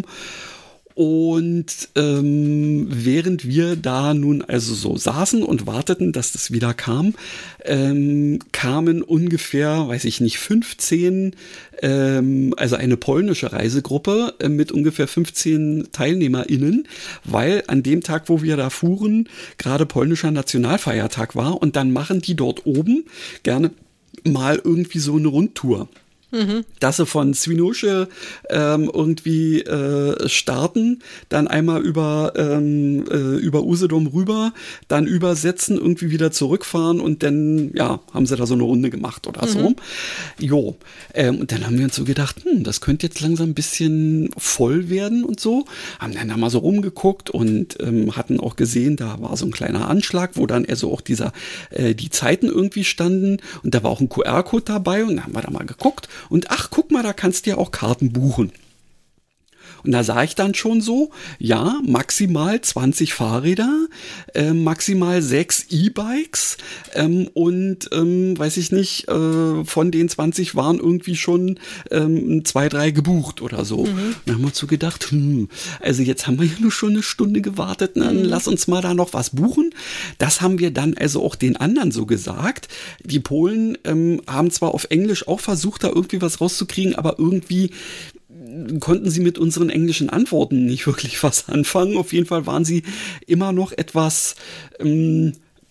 B: Und ähm, während wir da nun also so saßen und warteten, dass das wieder kam, ähm, kamen ungefähr, weiß ich nicht, fünfzehn, ähm, also eine polnische Reisegruppe äh, mit ungefähr fünfzehn TeilnehmerInnen, weil an dem Tag, wo wir da fuhren, gerade polnischer Nationalfeiertag war und dann machen die dort oben gerne mal irgendwie so eine Rundtour. Mhm. Dass sie von Swinoujscie ähm, irgendwie äh, starten, dann einmal über, ähm, äh, über Usedom rüber, dann übersetzen, irgendwie wieder zurückfahren und dann, ja, haben sie da so eine Runde gemacht oder mhm. so. Jo, ähm, und dann haben wir uns so gedacht, hm, das könnte jetzt langsam ein bisschen voll werden und so. Haben dann da mal so rumgeguckt und ähm, hatten auch gesehen, da war so ein kleiner Anschlag, wo dann also auch dieser, äh, die Zeiten irgendwie standen und da war auch ein Q R-Code dabei und dann haben wir da mal geguckt. Und ach, guck mal, da kannst du ja auch Karten buchen. Und da sah ich dann schon so, ja, maximal zwanzig Fahrräder, äh, maximal sechs E-Bikes ähm, und, ähm, weiß ich nicht, äh, von den zwanzig waren irgendwie schon ähm, zwei, drei gebucht oder so. Mhm. Dann haben wir uns so gedacht, hm, also jetzt haben wir ja nur schon eine Stunde gewartet, dann mhm. lass uns mal da noch was buchen. Das haben wir dann also auch den anderen so gesagt. Die Polen ähm, haben zwar auf Englisch auch versucht, da irgendwie was rauszukriegen, aber irgendwie konnten sie mit unseren englischen Antworten nicht wirklich was anfangen. Auf jeden Fall waren sie immer noch etwas, ähm,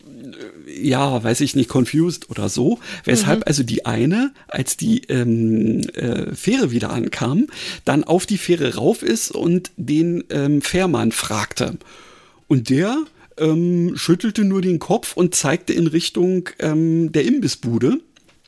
B: ja, weiß ich nicht, confused oder so. Weshalb mhm. also die eine, als die ähm, äh, Fähre wieder ankam, dann auf die Fähre rauf ist und den ähm, Fährmann fragte. Und der ähm, schüttelte nur den Kopf und zeigte in Richtung ähm, der Imbissbude.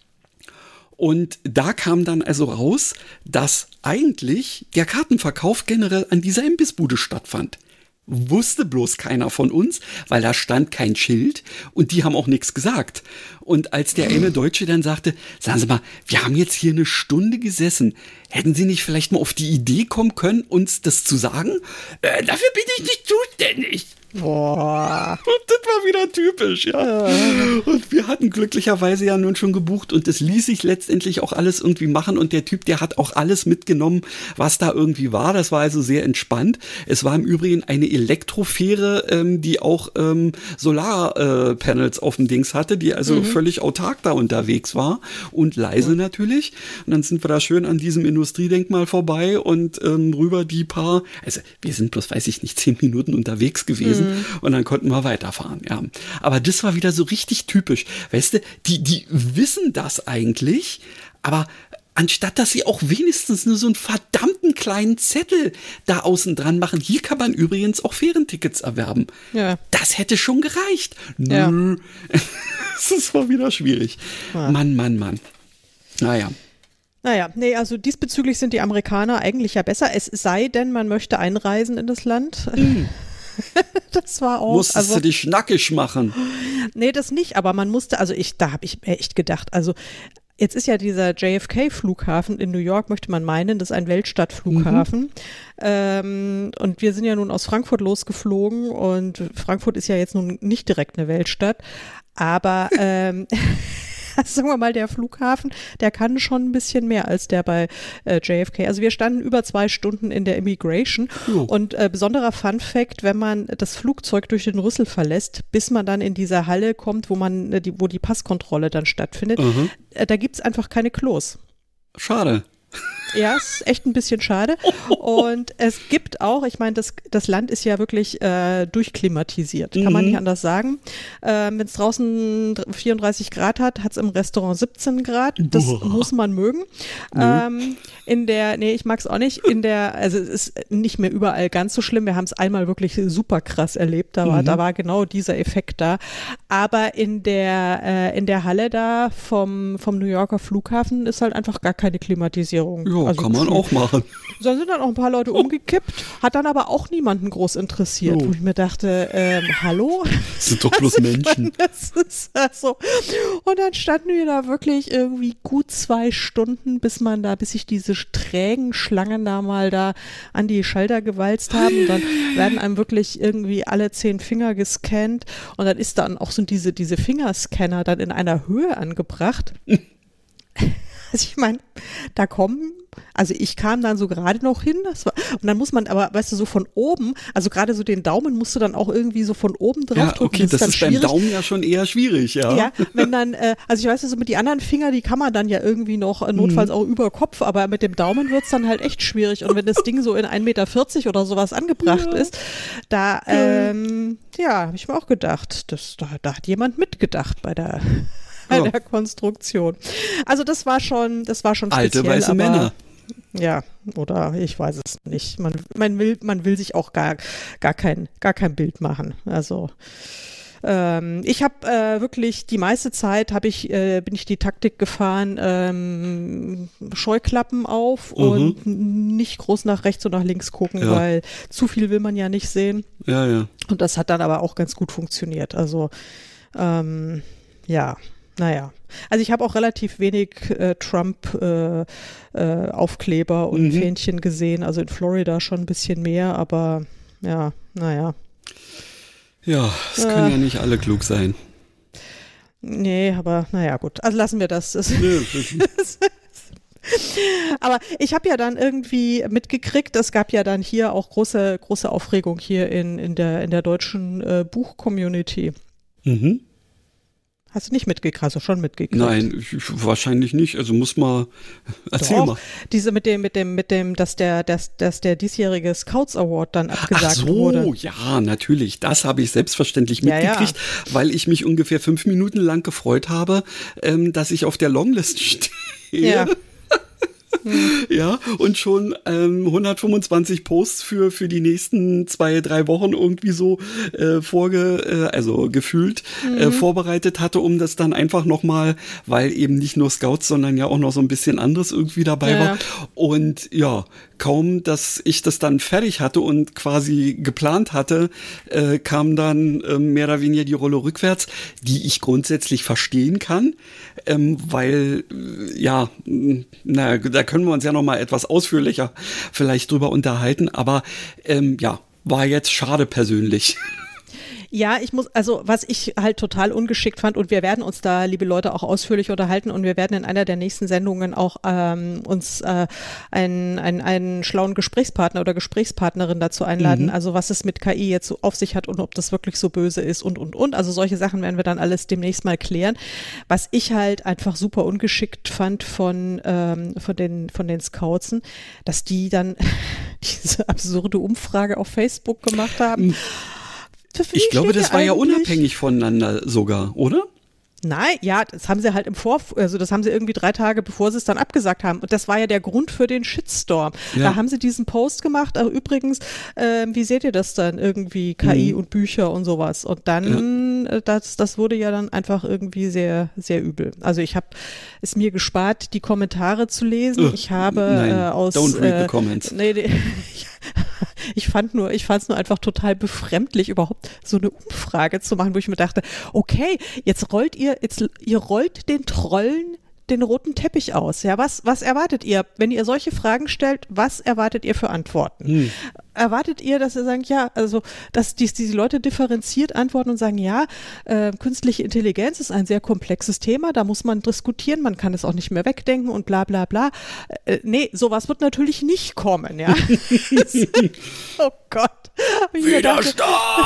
B: Und da kam dann also raus, dass eigentlich der Kartenverkauf generell an dieser Imbissbude stattfand. Wusste bloß keiner von uns, weil da stand kein Schild und die haben auch nichts gesagt. Und als der eine Deutsche dann sagte, sagen Sie mal, wir haben jetzt hier eine Stunde gesessen, hätten Sie nicht vielleicht mal auf die Idee kommen können, uns das zu sagen? Äh, dafür bin ich nicht zuständig.
D: Boah.
B: Und das war wieder typisch, ja. ja. Und wir hatten glücklicherweise ja nun schon gebucht und es ließ sich letztendlich auch alles irgendwie machen und der Typ, der hat auch alles mitgenommen, was da irgendwie war. Das war also sehr entspannt. Es war im Übrigen eine Elektrofähre, ähm, die auch ähm, Solarpanels äh, auf dem Dings hatte, die also mhm. völlig autark da unterwegs war und leise mhm. natürlich. Und dann sind wir da schön an diesem Industriedenkmal vorbei und ähm, rüber die paar, also wir sind bloß, weiß ich nicht, zehn Minuten unterwegs gewesen. Und dann konnten wir weiterfahren, ja. Aber das war wieder so richtig typisch. Weißt du, die, die wissen das eigentlich, aber anstatt dass sie auch wenigstens nur so einen verdammten kleinen Zettel da außen dran machen, hier kann man übrigens auch Fährentickets erwerben.
D: Ja.
B: Das hätte schon gereicht.
D: Ja.
B: Nö. Das war wieder schwierig.
D: Ja.
B: Mann, Mann, Mann. Naja.
D: Naja, nee, also diesbezüglich sind die Amerikaner eigentlich ja besser, es sei denn, man möchte einreisen in das Land.
B: Mm.
D: Das war auch.
B: Musstest
D: also,
B: du dich nackig machen?
D: Nee, das nicht, aber man musste, also ich, da habe ich mir echt gedacht, also jetzt ist ja dieser J F K-Flughafen in New York, möchte man meinen, das ist ein Weltstadtflughafen. Mhm. Ähm, und wir sind ja nun aus Frankfurt losgeflogen und Frankfurt ist ja jetzt nun nicht direkt eine Weltstadt, aber ähm, sagen wir mal, der Flughafen, der kann schon ein bisschen mehr als der bei äh, J F K. Also wir standen über zwei Stunden in der Immigration oh. und äh, besonderer Fun Fact, wenn man das Flugzeug durch den Rüssel verlässt, bis man dann in diese Halle kommt, wo man äh, die, wo die Passkontrolle dann stattfindet, mhm. äh, da gibt es einfach keine Klos.
B: Schade.
D: Ja, ist echt ein bisschen schade. Und es gibt auch, ich meine, das, das Land ist ja wirklich äh, durchklimatisiert, kann mhm. man nicht anders sagen. Ähm, wenn es draußen vierunddreißig Grad hat, hat es im Restaurant siebzehn Grad. Das Boah. muss man mögen. Mhm. Ähm, in der, nee, ich mag es auch nicht. In der, also es ist nicht mehr überall ganz so schlimm. Wir haben es einmal wirklich super krass erlebt. Da war, mhm. da war genau dieser Effekt da. Aber in der, äh, in der Halle da vom, vom New Yorker Flughafen ist halt einfach gar keine Klimatisierung.
B: Ja, also kann man schon auch machen.
D: Da sind dann auch ein paar Leute umgekippt, hat dann aber auch niemanden groß interessiert, oh. wo ich mir dachte, ähm, hallo?
B: Das sind doch bloß Menschen.
D: Das ist also. Und dann standen wir da wirklich irgendwie gut zwei Stunden, bis man da, bis sich diese trägen Schlangen da mal da an die Schalter gewalzt haben. Und dann werden einem wirklich irgendwie alle zehn Finger gescannt. Und dann ist dann auch so diese, diese Fingerscanner dann in einer Höhe angebracht. Also ich meine, da kommen, also ich kam dann so gerade noch hin, das war, und dann muss man aber, weißt du, so von oben, also gerade so den Daumen musst du dann auch irgendwie so von oben drauf
B: ja,
D: drücken.
B: Okay, das, das ist, ist beim Daumen ja schon eher schwierig, ja.
D: Ja, wenn dann, äh, also ich weiß so mit die anderen Finger, die kann man dann ja irgendwie noch äh, notfalls mhm. auch über Kopf, aber mit dem Daumen wird's dann halt echt schwierig und wenn das Ding so in ein Meter vierzig oder sowas angebracht ja. ist, da, ähm, ja, habe ich mir auch gedacht, das, da, da hat jemand mitgedacht bei der bei der Konstruktion. Also das war schon, das war schon speziell.
B: Alte weiße
D: aber,
B: Männer.
D: Ja, oder ich weiß es nicht. Man, man will, man will sich auch gar, gar kein, gar kein Bild machen. Also ähm, ich habe äh, wirklich die meiste Zeit habe ich, äh, bin ich die Taktik gefahren, ähm, Scheuklappen auf mhm. und nicht groß nach rechts und nach links gucken, ja. weil zu viel will man ja nicht sehen.
B: Ja, ja. Und
D: das hat dann aber auch ganz gut funktioniert. Also ähm, ja. Naja, also ich habe auch relativ wenig äh, Trump-Aufkleber äh, äh, und mhm. Fähnchen gesehen, also in Florida schon ein bisschen mehr, aber ja, naja.
B: Ja, es äh, können ja nicht alle klug sein.
D: Nee, aber naja, gut, also lassen wir das. das nee, das aber ich habe ja dann irgendwie mitgekriegt, es gab ja dann hier auch große, große Aufregung hier in, in, der, in der deutschen äh, Buch-Community. Mhm. Hast du nicht mitgekriegt? Hast du schon mitgekriegt?
B: Nein, ich, wahrscheinlich nicht. Also muss mal, erzähl
D: Doch,
B: mal.
D: Diese mit dem, mit dem, mit dem, dass der, dass, dass der diesjährige Scouts Award dann abgesagt
B: Ach so,
D: wurde.
B: Oh ja, natürlich. Das habe ich selbstverständlich mitgekriegt, ja, ja. weil ich mich ungefähr fünf Minuten lang gefreut habe, ähm, dass ich auf der Longlist stehe.
D: Ja.
B: Hm. Ja, und schon ähm, hundertfünfundzwanzig Posts für für die nächsten zwei, drei Wochen irgendwie so äh, vorge, äh, also gefühlt mhm. äh, vorbereitet hatte, um das dann einfach nochmal, weil eben nicht nur Scouts, sondern ja auch noch so ein bisschen anderes irgendwie dabei ja. war. Und ja, kaum, dass ich das dann fertig hatte und quasi geplant hatte, äh, kam dann äh, mehr oder weniger die Rolle rückwärts, die ich grundsätzlich verstehen kann, ähm, weil, äh, ja, na, da können wir uns ja noch mal etwas ausführlicher vielleicht drüber unterhalten, aber ähm, ja, war jetzt schade persönlich.
D: Ja, ich muss, also was ich halt total ungeschickt fand, und wir werden uns da, liebe Leute, auch ausführlich unterhalten und wir werden in einer der nächsten Sendungen auch ähm, uns äh, einen, einen, einen schlauen Gesprächspartner oder Gesprächspartnerin dazu einladen, mhm. also was es mit K I jetzt so auf sich hat und ob das wirklich so böse ist und, und, und. Also solche Sachen werden wir dann alles demnächst mal klären. Was ich halt einfach super ungeschickt fand von, ähm, von den, von den Scoutsen, dass die dann diese absurde Umfrage auf Facebook gemacht haben.
B: Ich glaube, das war ja unabhängig voneinander sogar, oder?
D: Nein, ja, das haben sie halt im Vor, also das haben sie irgendwie drei Tage, bevor sie es dann abgesagt haben. Und das war ja der Grund für den Shitstorm. Ja. Da haben sie diesen Post gemacht. Ach, übrigens, äh, wie seht ihr das dann irgendwie, K I mhm. und Bücher und sowas? Und dann, ja. das, das wurde ja dann einfach irgendwie sehr, sehr übel. Also ich habe es mir gespart, die Kommentare zu lesen. Ich habe
B: Nein,
D: äh, aus
B: don't read
D: äh,
B: the comments.
D: Nee, nee, ich fand nur, ich fand es nur einfach total befremdlich, überhaupt so eine Umfrage zu machen, wo ich mir dachte, okay, jetzt rollt ihr, jetzt ihr rollt den Trollen den roten Teppich aus. Ja, was, was erwartet ihr, wenn ihr solche Fragen stellt? Was erwartet ihr für Antworten? Hm. Erwartet ihr, dass ihr sagt, ja, also, dass die, diese Leute differenziert antworten und sagen, ja, äh, künstliche Intelligenz ist ein sehr komplexes Thema, da muss man diskutieren, man kann es auch nicht mehr wegdenken und bla bla bla. Äh, nee, sowas wird natürlich nicht kommen, ja. Oh Gott.
B: Widerstand!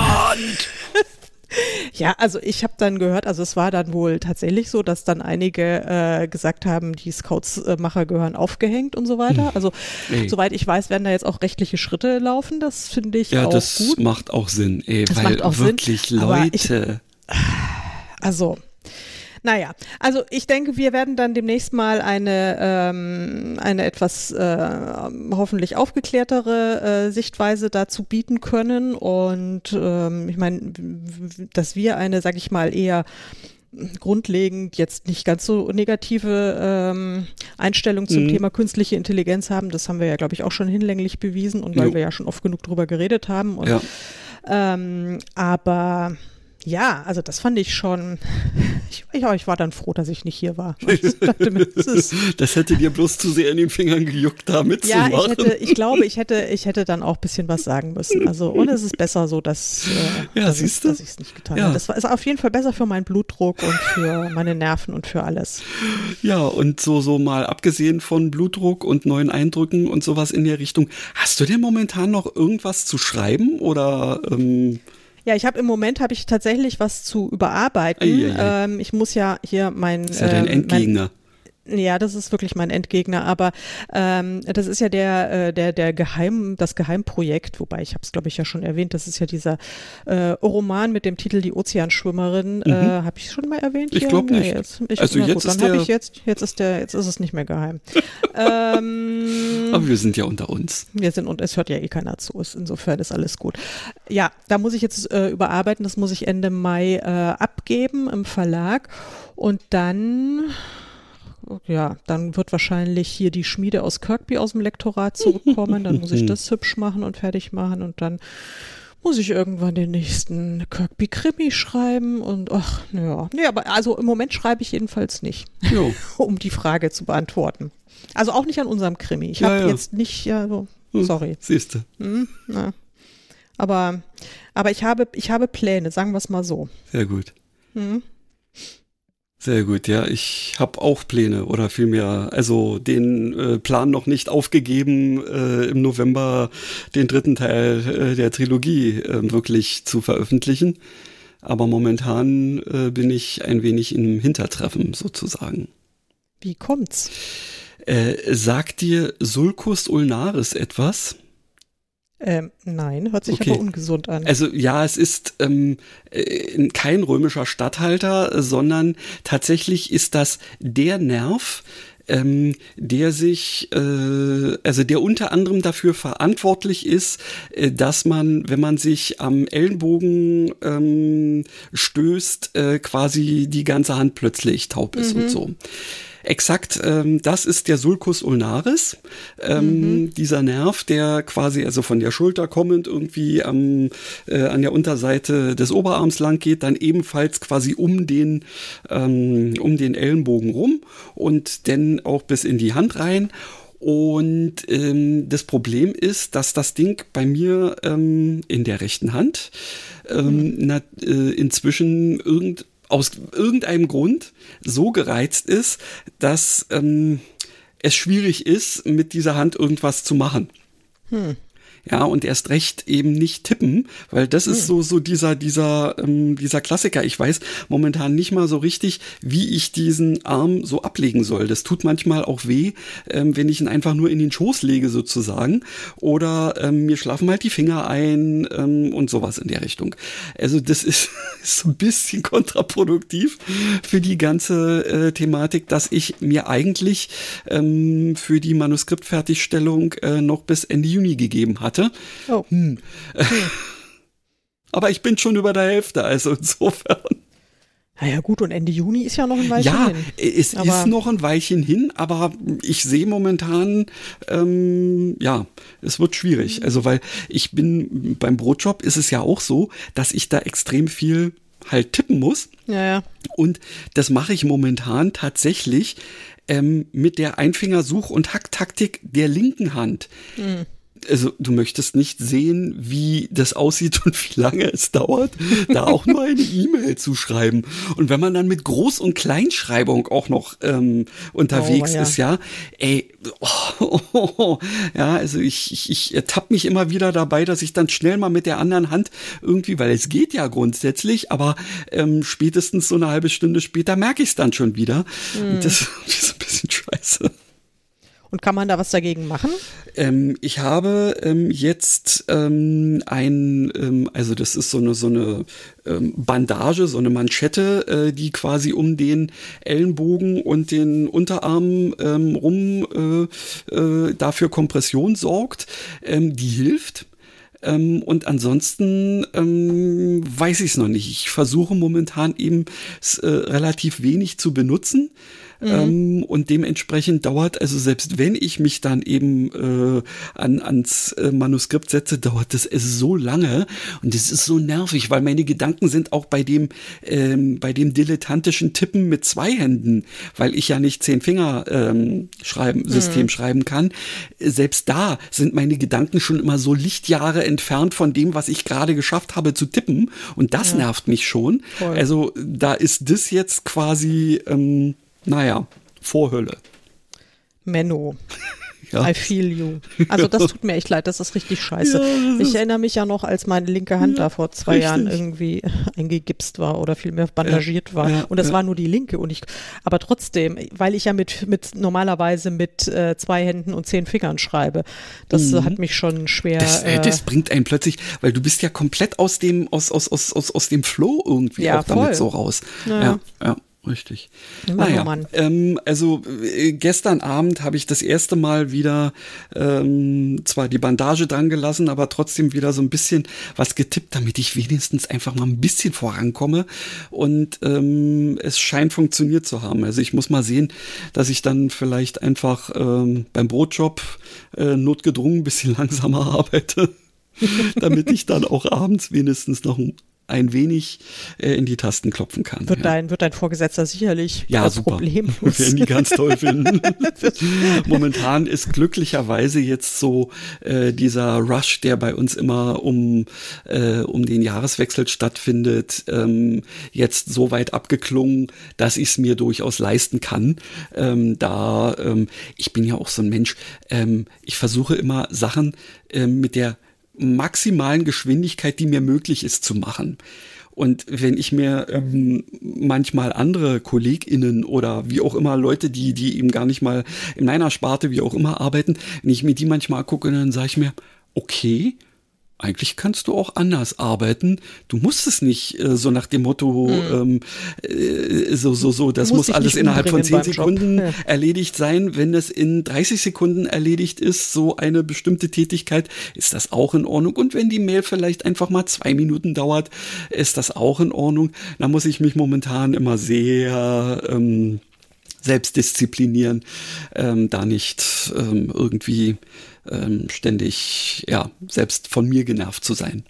D: Ja, also ich habe dann gehört, also es war dann wohl tatsächlich so, dass dann einige äh, gesagt haben, die Scouts-Macher gehören aufgehängt und so weiter. Also ey. Soweit ich weiß, werden da jetzt auch rechtliche Schritte laufen. Das finde ich
B: ja,
D: auch
B: das
D: gut.
B: Ja, das macht auch Sinn, ey,
D: das
B: weil
D: macht auch
B: wirklich
D: Sinn,
B: Leute...
D: Ich, also... Naja, also ich denke, wir werden dann demnächst mal eine, ähm, eine etwas äh, hoffentlich aufgeklärtere äh, Sichtweise dazu bieten können. Und ähm, ich meine, dass wir eine, sag ich mal, eher grundlegend jetzt nicht ganz so negative ähm, Einstellung zum mhm. Thema künstliche Intelligenz haben, das haben wir ja, glaube ich, auch schon hinlänglich bewiesen und weil jo. wir ja schon oft genug drüber geredet haben. Und,
B: ja.
D: ähm, aber ja, also das fand ich schon, ich, ich, ich war dann froh, dass ich nicht hier war. Ich dachte mir, das, ist,
B: das hätte dir bloß zu sehr in den Fingern gejuckt, da mitzumachen.
D: Ja, ich hätte, ich glaube, ich hätte, ich hätte dann auch ein bisschen was sagen müssen. Also, und es ist besser so, dass, äh,
B: ja,
D: dass,
B: siehst
D: ich, dass ich es nicht getan ja. habe. Das war, ist auf jeden Fall besser für meinen Blutdruck und für meine Nerven und für alles.
B: Ja, und so, so mal abgesehen von Blutdruck und neuen Eindrücken und sowas in der Richtung, hast du denn momentan noch irgendwas zu schreiben oder, ähm
D: Ja, ich habe im Moment habe ich tatsächlich was zu überarbeiten. Ei, ei, ei. Ähm, ich muss ja hier mein
B: das ist ja dein
D: ähm,
B: Endgegner.
D: Mein, ja, das ist wirklich mein Endgegner, aber ähm, das ist ja der äh, der der Geheim das Geheimprojekt, wobei ich habe es glaube ich ja schon erwähnt, das ist ja dieser äh, Roman mit dem Titel Die Ozeanschwimmerin. Mhm. Äh, habe ich schon mal erwähnt?
B: Ich glaube nicht.
D: Ja, jetzt, ich,
B: also
D: na,
B: jetzt
D: gut,
B: ist
D: dann
B: der
D: habe ich jetzt jetzt ist der jetzt ist es nicht mehr geheim. ähm,
B: aber wir sind ja unter uns.
D: Wir sind und es hört ja eh keiner zu. Insofern ist alles gut. Ja, da muss ich jetzt äh, überarbeiten. Das muss ich Ende Mai äh, abgeben im Verlag und dann ja, dann wird wahrscheinlich hier die Schmiede aus Kirkby aus dem Lektorat zurückkommen. Dann muss ich das hübsch machen und fertig machen und dann muss ich irgendwann den nächsten Kirkby-Krimi schreiben und ach, ja. Nee, aber also im Moment schreibe ich jedenfalls nicht, um die Frage zu beantworten. Also auch nicht an unserem Krimi. Ich habe ja, ja. jetzt nicht, ja, so, sorry.
B: Siehst du.
D: Hm, na. Aber, aber ich habe, ich habe Pläne, sagen wir es mal so.
B: Sehr gut.
D: Hm.
B: Sehr gut, ja, ich habe auch Pläne oder vielmehr, also den äh, Plan noch nicht aufgegeben, äh, im November den dritten Teil äh, der Trilogie äh, wirklich zu veröffentlichen. Aber momentan äh, bin ich ein wenig im Hintertreffen sozusagen.
D: Wie kommt's?
B: Äh, sagt dir Sulcus ulnaris etwas?
D: Ähm, nein, hört sich okay. aber ungesund an.
B: Also ja, es ist ähm, äh, kein römischer Statthalter, sondern tatsächlich ist das der Nerv, ähm, der sich, äh, also der unter anderem dafür verantwortlich ist, äh, dass man, wenn man sich am Ellenbogen ähm, stößt, äh, quasi die ganze Hand plötzlich taub ist mhm. und so. Exakt, ähm, das ist der Sulcus ulnaris, ähm, mhm. dieser Nerv, der quasi also von der Schulter kommend irgendwie am, äh, an der Unterseite des Oberarms lang geht, dann ebenfalls quasi um den, ähm, um den Ellenbogen rum und dann auch bis in die Hand rein. Und ähm, das Problem ist, dass das Ding bei mir ähm, in der rechten Hand ähm, mhm. na, äh, inzwischen irgend aus irgendeinem Grund so gereizt ist, dass ähm, es schwierig ist, mit dieser Hand irgendwas zu machen.
D: Hm.
B: Ja, und erst recht eben nicht tippen, weil das ist so so dieser dieser ähm, dieser Klassiker. Ich weiß momentan nicht mal so richtig, wie ich diesen Arm so ablegen soll. Das tut manchmal auch weh, ähm, wenn ich ihn einfach nur in den Schoß lege sozusagen, oder ähm, mir schlafen halt die Finger ein ähm, und sowas in der Richtung. Also das ist, ist so ein bisschen kontraproduktiv für die ganze äh, Thematik, dass ich mir eigentlich ähm, für die Manuskriptfertigstellung äh, noch bis Ende Juni gegeben hatte.
D: Oh.
B: Hm. Hm. Aber ich bin schon über der Hälfte, also insofern.
D: Naja gut, und Ende Juni ist ja noch ein Weilchen
B: ja,
D: hin.
B: Ja, es aber ist noch ein Weilchen hin, aber ich sehe momentan, ähm, ja, es wird schwierig. Also weil ich bin, beim Brotjob ist es ja auch so, dass ich da extrem viel halt tippen muss.
D: Ja, ja.
B: Und das mache ich momentan tatsächlich ähm, mit der Einfingersuch- und Hacktaktik der linken Hand. Mhm. Also du möchtest nicht sehen, wie das aussieht und wie lange es dauert, da auch nur eine E-Mail zu schreiben. Und wenn man dann mit Groß- und Kleinschreibung auch noch ähm, unterwegs oh, ja. ist, ja, ey, oh, oh, oh, ja, also ich, ich, ich ertappe mich immer wieder dabei, dass ich dann schnell mal mit der anderen Hand irgendwie, weil es geht ja grundsätzlich, aber ähm, spätestens so eine halbe Stunde später merke ich es dann schon wieder. Mhm. Und das ist ein bisschen scheiße.
D: Und kann man da was dagegen machen?
B: Ähm, ich habe ähm, jetzt ähm, ein, ähm, also das ist so eine so eine ähm, Bandage, so eine Manschette, äh, die quasi um den Ellenbogen und den Unterarm ähm, rum äh, äh, dafür Kompression sorgt. Ähm, die hilft. Ähm, und ansonsten ähm, weiß ich es noch nicht. Ich versuche momentan eben äh, relativ wenig zu benutzen. Mhm. Ähm, und dementsprechend dauert, also selbst wenn ich mich dann eben äh, an, ans äh, Manuskript setze, dauert das so lange und das ist so nervig, weil meine Gedanken sind auch bei dem ähm, bei dem dilettantischen Tippen mit zwei Händen, weil ich ja nicht zehn Finger ähm, schreiben, System mhm. schreiben kann. Selbst da sind meine Gedanken schon immer so Lichtjahre entfernt von dem, was ich gerade geschafft habe zu tippen und das ja. nervt mich schon. Voll. Also da ist das jetzt quasi ähm, naja, Vorhölle.
D: Menno. Ja. I feel you. Also das tut mir echt leid, das ist richtig scheiße. Ja, ich erinnere mich ja noch, als meine linke Hand ja, da vor zwei richtig. Jahren irgendwie eingegipst war oder vielmehr bandagiert ja, war. Ja, und das ja. war nur die linke. Und ich, aber trotzdem, weil ich ja mit, mit normalerweise mit äh, zwei Händen und zehn Fingern schreibe, das mhm. hat mich schon schwer.
B: Das, äh, das bringt einen plötzlich, weil du bist ja komplett aus dem, aus, aus, aus, aus, aus dem Flow irgendwie ja, auch voll. damit so raus.
D: Ja,
B: ja. ja. Richtig.
D: Mann,
B: naja,
D: oh Mann.
B: Ähm, also äh, gestern Abend habe ich das erste Mal wieder ähm, zwar die Bandage dran gelassen, aber trotzdem wieder so ein bisschen was getippt, damit ich wenigstens einfach mal ein bisschen vorankomme und ähm, es scheint funktioniert zu haben. Also ich muss mal sehen, dass ich dann vielleicht einfach ähm, beim Brotjob äh, notgedrungen ein bisschen langsamer arbeite, damit ich dann auch abends wenigstens noch ein ein wenig äh, in die Tasten klopfen kann.
D: Wird,
B: ja.
D: dein, wird dein Vorgesetzter sicherlich
B: ja, super.
D: problemlos.
B: Wir werden die ganz toll finden. Momentan ist glücklicherweise jetzt so äh, dieser Rush, der bei uns immer um, äh, um den Jahreswechsel stattfindet, ähm, jetzt so weit abgeklungen, dass ich es mir durchaus leisten kann. Ähm, da ähm, ich bin ja auch so ein Mensch, ähm, ich versuche immer Sachen ähm, mit der maximalen Geschwindigkeit, die mir möglich ist, zu machen. Und wenn ich mir ähm, manchmal andere KollegInnen oder wie auch immer Leute, die die eben gar nicht mal in meiner Sparte, wie auch immer arbeiten, wenn ich mir die manchmal angucke, dann sage ich mir, okay, eigentlich kannst du auch anders arbeiten. Du musst es nicht äh, so nach dem Motto, mhm. ähm, äh, so, so, so, das muss alles innerhalb von zehn Sekunden ja. erledigt sein. Wenn es in dreißig Sekunden erledigt ist, so eine bestimmte Tätigkeit, ist das auch in Ordnung. Und wenn die Mail vielleicht einfach mal zwei Minuten dauert, ist das auch in Ordnung. Da muss ich mich momentan immer sehr ähm, selbst disziplinieren, ähm, da nicht ähm, irgendwie ähm, ständig, ja, selbst von mir genervt zu sein.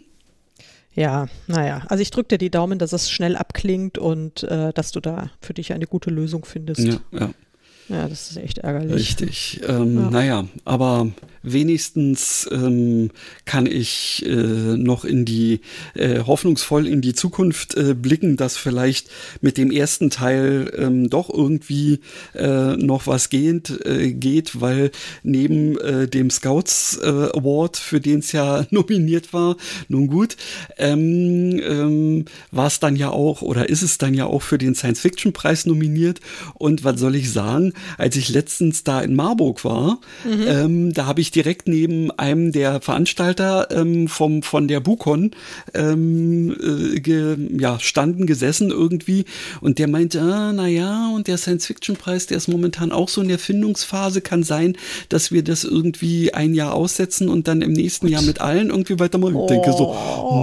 D: Ja, naja, also ich drücke dir die Daumen, dass es schnell abklingt und äh, dass du da für dich eine gute Lösung findest.
B: Ja, ja.
D: Ja, das ist echt ärgerlich.
B: Richtig. Ähm,
D: Ja.
B: Naja, aber wenigstens ähm, kann ich äh, noch in die, äh, hoffnungsvoll in die Zukunft äh, blicken, dass vielleicht mit dem ersten Teil ähm, doch irgendwie äh, noch was gehend, äh, geht, weil neben äh, dem Scouts äh, Award, für den es ja nominiert war, nun gut, ähm, ähm, war es dann ja auch, oder ist es dann ja auch für den Science-Fiction-Preis nominiert. Und was soll ich sagen, als ich letztens da in Marburg war, mhm. ähm, da habe ich direkt neben einem der Veranstalter ähm, vom, von der BuCon ähm, äh, ge, ja, standen, gesessen irgendwie, und der meinte, ah, na ja, und der Science-Fiction-Preis, der ist momentan auch so in der Findungsphase, kann sein, dass wir das irgendwie ein Jahr aussetzen und dann im nächsten Jahr mit allen irgendwie weitermachen. Ich denke so,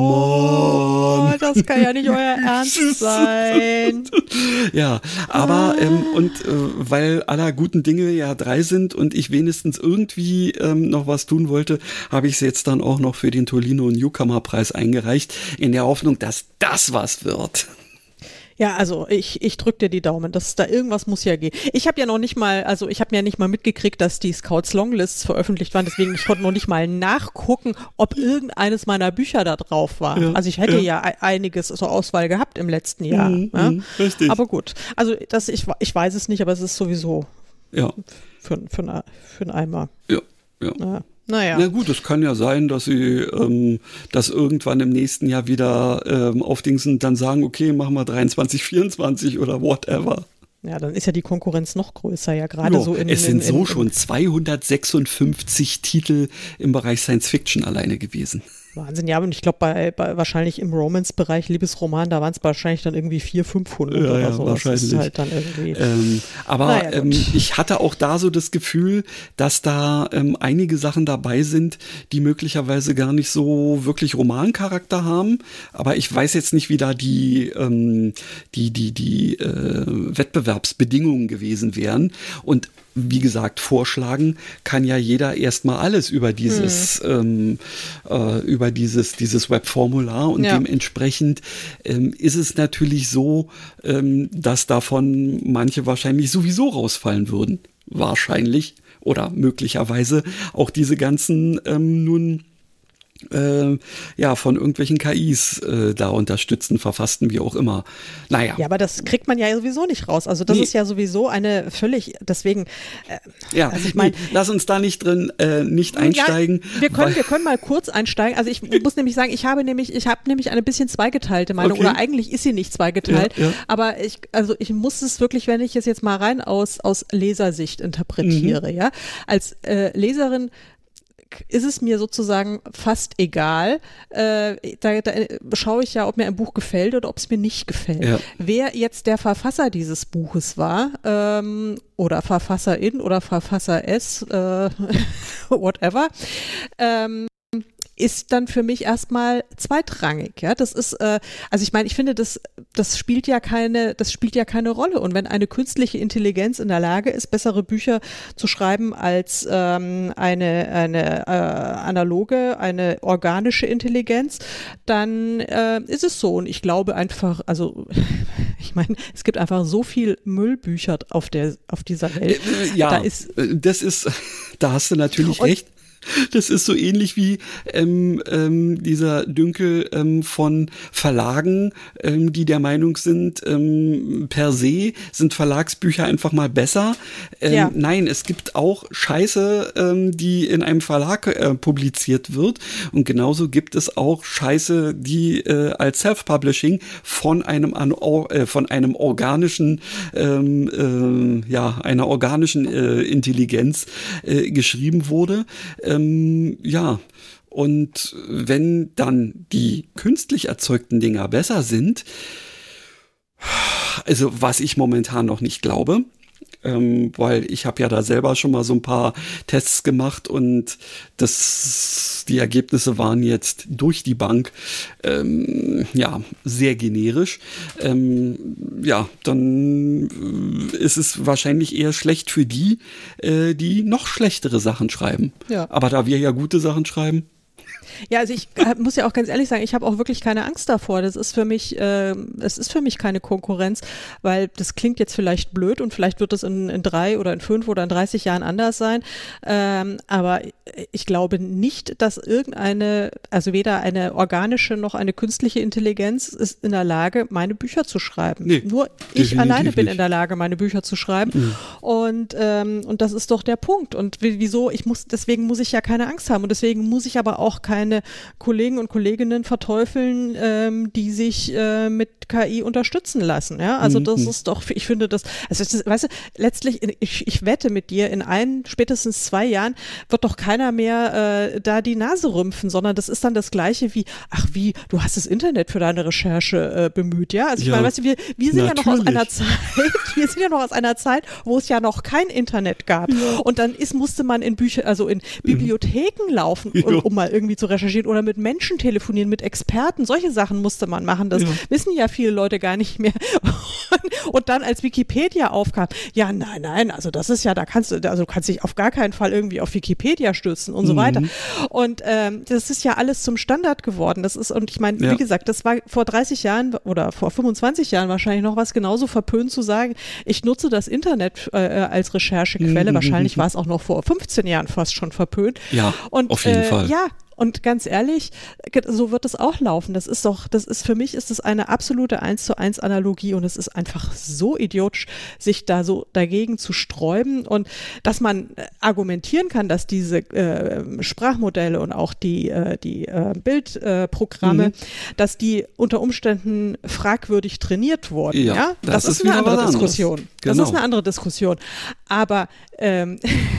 B: Mann.
D: Das kann ja nicht euer Ernst sein.
B: Ja, aber ähm, und äh, weil aller guten Dinge ja drei sind und ich wenigstens irgendwie ähm, noch was tun wollte, habe ich es jetzt dann auch noch für den Tolino Newcomer Preis eingereicht, in der Hoffnung, dass das was wird.
D: Ja, also ich, ich drücke dir die Daumen, dass da irgendwas muss ja gehen. Ich habe ja noch nicht mal, also ich habe ja nicht mal mitgekriegt, dass die Scouts Longlists veröffentlicht waren, deswegen ich konnte noch nicht mal nachgucken, ob irgendeines meiner Bücher da drauf war. Ja, also ich hätte ja, ja einiges zur Auswahl gehabt im letzten Jahr.
B: Mhm,
D: ja.
B: Richtig.
D: Aber gut, also das, ich, ich weiß es nicht, aber es ist sowieso
B: ja.
D: für, für, für, für einen Eimer.
B: Ja, ja.
D: ja. Naja.
B: Na gut, es kann ja sein, dass sie ähm, das irgendwann im nächsten Jahr wieder ähm, aufdingsen und dann sagen, okay, machen wir dreiundzwanzig, vierundzwanzig oder whatever.
D: Ja, dann ist ja die Konkurrenz noch größer, ja gerade
B: jo,
D: so in...
B: Es sind
D: in,
B: so
D: in,
B: schon zweihundertsechsundfünfzig Titel im Bereich Science Fiction alleine gewesen.
D: Wahnsinn, ja, und ich glaube, bei, bei wahrscheinlich im Romance-Bereich, Liebesroman, da waren es wahrscheinlich dann irgendwie vierhundert, fünfhundert
B: ja,
D: oder
B: ja,
D: so.
B: Wahrscheinlich.
D: Das ist halt dann irgendwie.
B: Ähm, aber
D: naja,
B: ähm, ich hatte auch da so das Gefühl, dass da ähm, einige Sachen dabei sind, die möglicherweise gar nicht so wirklich Romancharakter haben. Aber ich weiß jetzt nicht, wie da die, ähm, die, die, die äh, Wettbewerbsbedingungen gewesen wären. Und wie gesagt, vorschlagen kann ja jeder erstmal alles über dieses, hm. ähm, äh, über dieses, dieses Webformular, und ja. dementsprechend ähm, ist es natürlich so, ähm, dass davon manche wahrscheinlich sowieso rausfallen würden. Wahrscheinlich oder möglicherweise auch diese ganzen ähm, nun Äh, ja, von irgendwelchen K Is äh, da unterstützen, verfassten, wie auch immer. Naja.
D: Ja, aber das kriegt man ja sowieso nicht raus. Also das
B: nee.
D: ist ja sowieso eine völlig, deswegen
B: äh, ja,
D: also ich mein,
B: nee, lass uns da nicht drin äh, nicht einsteigen.
D: Ja, wir können, wir können mal kurz einsteigen. Also ich muss nämlich sagen, ich habe nämlich, ich habe nämlich eine bisschen zweigeteilte Meinung, okay. Oder eigentlich ist sie nicht zweigeteilt, ja, ja. aber ich, also ich muss es wirklich, wenn ich es jetzt mal rein aus, aus Lesersicht interpretiere, mhm. ja, als äh, Leserin ist es mir sozusagen fast egal. Äh, da, da schaue ich ja, ob mir ein Buch gefällt oder ob es mir nicht gefällt. Ja. Wer jetzt der Verfasser dieses Buches war, ähm, oder Verfasserin oder Verfasser S, äh, whatever, ähm, ist dann für mich erstmal zweitrangig, ja, das ist, äh, also ich meine, ich finde, das, das spielt ja keine, das spielt ja keine Rolle, und wenn eine künstliche Intelligenz in der Lage ist, bessere Bücher zu schreiben als ähm, eine, eine äh, analoge, eine organische Intelligenz, dann äh, ist es so, und ich glaube einfach, also ich meine, es gibt einfach so viel Müllbücher auf der, auf dieser Welt.
B: Äh, ja, da ist, das ist, da hast du natürlich recht. Das ist so ähnlich wie ähm, ähm, dieser Dünkel ähm, von Verlagen, ähm, die der Meinung sind, ähm, per se sind Verlagsbücher einfach mal besser. Ähm, ja. Nein, es gibt auch Scheiße, ähm, die in einem Verlag äh, publiziert wird, und genauso gibt es auch Scheiße, die äh, als Self-Publishing von einem äh, von einem organischen, ähm, äh, ja, einer organischen äh, Intelligenz äh, geschrieben wurde. Ähm, ja, und wenn dann die künstlich erzeugten Dinger besser sind, also was ich momentan noch nicht glaube, ähm, weil ich habe ja da selber schon mal so ein paar Tests gemacht, und das, die Ergebnisse waren jetzt durch die Bank ähm, ja sehr generisch. Ähm, ja, dann ist es wahrscheinlich eher schlecht für die, äh, die noch schlechtere Sachen schreiben. Ja. Aber da wir ja gute Sachen schreiben.
D: Ja, also ich äh, muss ja auch ganz ehrlich sagen, ich habe auch wirklich keine Angst davor. Das ist für mich, äh, es ist für mich keine Konkurrenz, weil das klingt jetzt vielleicht blöd und vielleicht wird es in, in drei oder in fünf oder in dreißig Jahren anders sein. Ähm, aber ich glaube nicht, dass irgendeine, also weder eine organische noch eine künstliche Intelligenz ist in der Lage, meine Bücher zu schreiben.
B: Nee,
D: Nur ich alleine bin
B: nicht.
D: in der Lage, meine Bücher zu schreiben.
B: Mhm.
D: Und, ähm, und das ist doch der Punkt. Und wieso? Ich muss, deswegen muss ich ja keine Angst haben und deswegen muss ich aber auch keine Kollegen und Kolleginnen verteufeln, ähm, die sich äh, mit K I unterstützen lassen. Ja, also das mhm. ist doch, ich finde das, also das, weißt du, letztlich, ich, ich wette mit dir, in ein, spätestens zwei Jahren wird doch keiner mehr äh, da die Nase rümpfen, sondern das ist dann das Gleiche wie, ach wie, du hast das Internet für deine Recherche äh, bemüht, ja? Also ich
B: ja,
D: meine, weißt du, wir, wir sind
B: natürlich.
D: ja noch aus einer Zeit, wir sind ja noch aus einer Zeit, wo es ja noch kein Internet gab. Ja. Und dann ist, musste man in Bücher, also in Bibliotheken mhm. laufen, um,
B: ja.
D: um mal irgendwie zu recherchieren oder mit Menschen telefonieren, mit Experten, solche Sachen musste man machen. Das ja. wissen ja viele Leute gar nicht mehr. Und dann als Wikipedia aufkam, ja, nein, nein, also das ist ja, da kannst du, also du kannst dich auf gar keinen Fall irgendwie auf Wikipedia stützen und so mhm. weiter. Und ähm, das ist ja alles zum Standard geworden. Das ist, und ich meine, ja. wie gesagt, das war vor dreißig Jahren oder vor fünfundzwanzig Jahren wahrscheinlich noch was genauso verpönt zu sagen, ich nutze das Internet äh, als Recherchequelle. Mhm. Wahrscheinlich war es auch noch vor fünfzehn Jahren fast schon verpönt.
B: Ja,
D: und,
B: auf jeden
D: äh,
B: Fall.
D: Ja, und ganz ehrlich, so wird es auch laufen. Das ist doch, das ist, für mich ist es eine absolute eins zu eins Analogie und es ist einfach so idiotisch, sich da so dagegen zu sträuben und dass man argumentieren kann, dass diese äh, Sprachmodelle und auch die, äh, die äh, Bildprogramme, äh, mhm. dass die unter Umständen fragwürdig trainiert wurden. Ja, ja? Das, das ist, ist eine andere Diskussion. Genau. Das ist eine andere Diskussion. Aber ähm,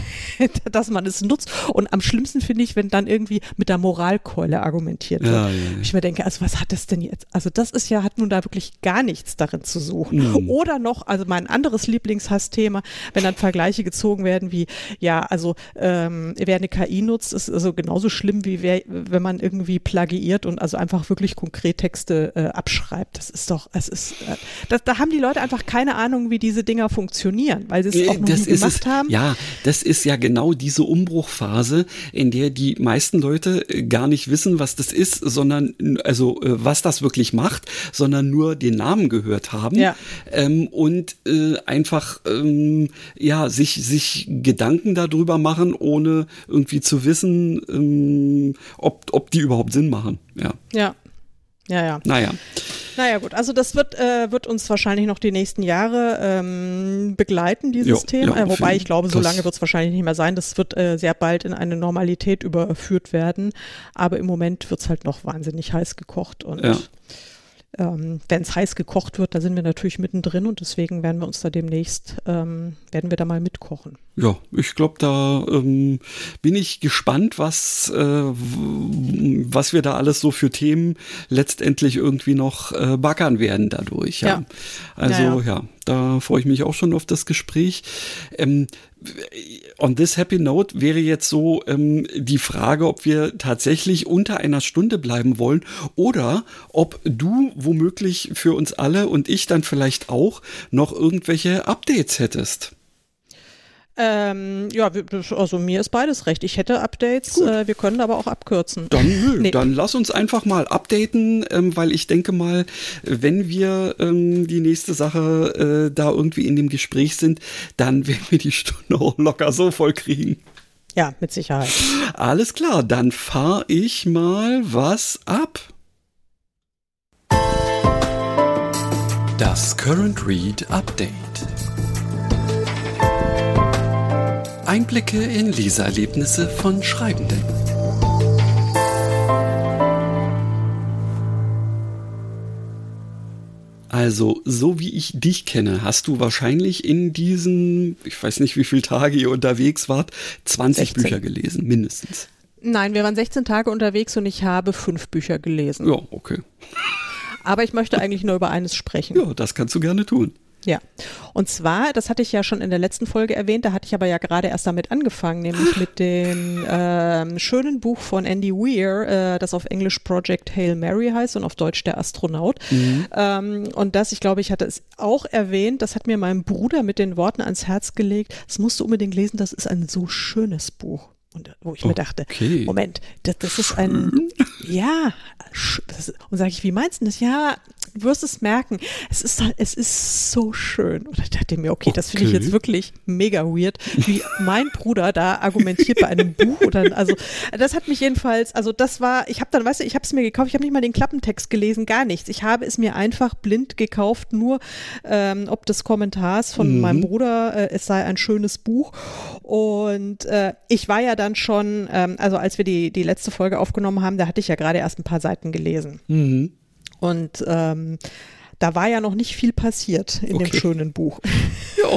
D: dass man es nutzt und am schlimmsten finde ich, wenn dann irgendwie mit der Moralkeule argumentiert wird. Ja, ja, ja. Ich mir denke, also was hat das denn jetzt? Also das ist ja, hat nun da wirklich gar nichts darin zu suchen. Mhm. Oder noch, also mein anderes Lieblingshassthema, wenn dann Vergleiche gezogen werden wie, ja, also ähm, wer eine K I nutzt, ist also genauso schlimm, wie wer, wenn man irgendwie plagiiert und also einfach wirklich konkret Texte äh, abschreibt. Das ist doch, es ist, äh, das, da haben die Leute einfach keine Ahnung, wie diese Dinger funktionieren, weil sie es auch noch
B: das
D: nie gemacht
B: es,
D: haben.
B: Ja, das ist ja genau diese Umbruchphase, in der die meisten Leute gar nicht wissen, was das ist, sondern also was das wirklich macht, sondern nur den Namen gehört haben
D: ja.
B: ähm, und äh, einfach ähm, ja sich sich Gedanken darüber machen, ohne irgendwie zu wissen, ähm, ob ob die überhaupt Sinn machen. Ja.
D: Ja. Ja, ja.
B: Naja.
D: Naja, gut, also das wird, äh, wird uns wahrscheinlich noch die nächsten Jahre ähm, begleiten, dieses
B: jo,
D: Thema.
B: Ja,
D: äh, wobei ich glaube, so
B: das
D: lange wird es wahrscheinlich nicht mehr sein. Das wird äh, sehr bald in eine Normalität überführt werden. Aber im Moment wird es halt noch wahnsinnig heiß gekocht. Und
B: ja.
D: ähm, wenn es heiß gekocht wird, da sind wir natürlich mittendrin und deswegen werden wir uns da demnächst, ähm, werden wir da mal mitkochen.
B: Ja, ich glaube, da ähm, bin ich gespannt, was äh, was wir da alles so für Themen letztendlich irgendwie noch äh, backern werden dadurch. Ja,
D: ja.
B: Also
D: ja, ja.
B: ja, da freue ich mich auch schon auf das Gespräch. Ähm, on this happy note wäre jetzt so ähm, die Frage, ob wir tatsächlich unter einer Stunde bleiben wollen oder ob du womöglich für uns alle und ich dann vielleicht auch noch irgendwelche Updates hättest.
D: Ähm, ja, also mir ist beides recht. Ich hätte Updates, äh, wir können aber auch abkürzen.
B: Dann nö, nee. dann lass uns einfach mal updaten, ähm, weil ich denke mal, wenn wir ähm, die nächste Sache äh, da irgendwie in dem Gespräch sind, dann werden wir die Stunde auch locker so voll kriegen.
D: Ja, mit Sicherheit.
B: Alles klar, dann fahr ich mal was ab. Das Current Read Update. Einblicke in Leseerlebnisse von Schreibenden. Also, so wie ich dich kenne, hast du wahrscheinlich in diesen, ich weiß nicht, wie viele Tage ihr unterwegs wart, zwanzig
D: sechzehn
B: Bücher gelesen, mindestens.
D: Nein, wir waren sechzehn Tage unterwegs und ich habe fünf Bücher gelesen.
B: Ja, okay.
D: Aber ich möchte eigentlich nur über eines sprechen.
B: Ja, das kannst du gerne tun.
D: Ja, und zwar, das hatte ich ja schon in der letzten Folge erwähnt, da hatte ich aber ja gerade erst damit angefangen, nämlich mit dem ähm, schönen Buch von Andy Weir, äh, das auf Englisch Project Hail Mary heißt und auf Deutsch Der Astronaut. Mhm. Ähm, und das, ich glaube, ich hatte es auch erwähnt, das hat mir mein Bruder mit den Worten ans Herz gelegt, das musst du unbedingt lesen, das ist ein so schönes Buch. Und wo ich mir dachte,
B: Okay.
D: Moment, das, das ist ein, ja, sch- das, ist- und sage ich, wie meinst du das? Ja, du wirst es merken, es ist, halt- es ist so schön. Und ich dachte mir, okay, das finde ich
B: Okay.
D: jetzt wirklich mega weird, wie mein Bruder da argumentiert bei einem Buch oder, also, das hat mich jedenfalls, also das war, ich habe dann, weißt du, ich habe es mir gekauft, ich habe nicht mal den Klappentext gelesen, gar nichts. Ich habe es mir einfach blind gekauft, nur ähm, ob des Kommentars von
B: Mhm.
D: meinem Bruder, äh, es sei ein schönes Buch. Und äh, ich war ja dann schon, ähm, also als wir die, die letzte Folge aufgenommen haben, da hatte ich ja gerade erst ein paar Seiten gelesen.
B: Mhm.
D: Und ähm, da war ja noch nicht viel passiert in dem
B: Okay.
D: schönen Buch.
B: Ja.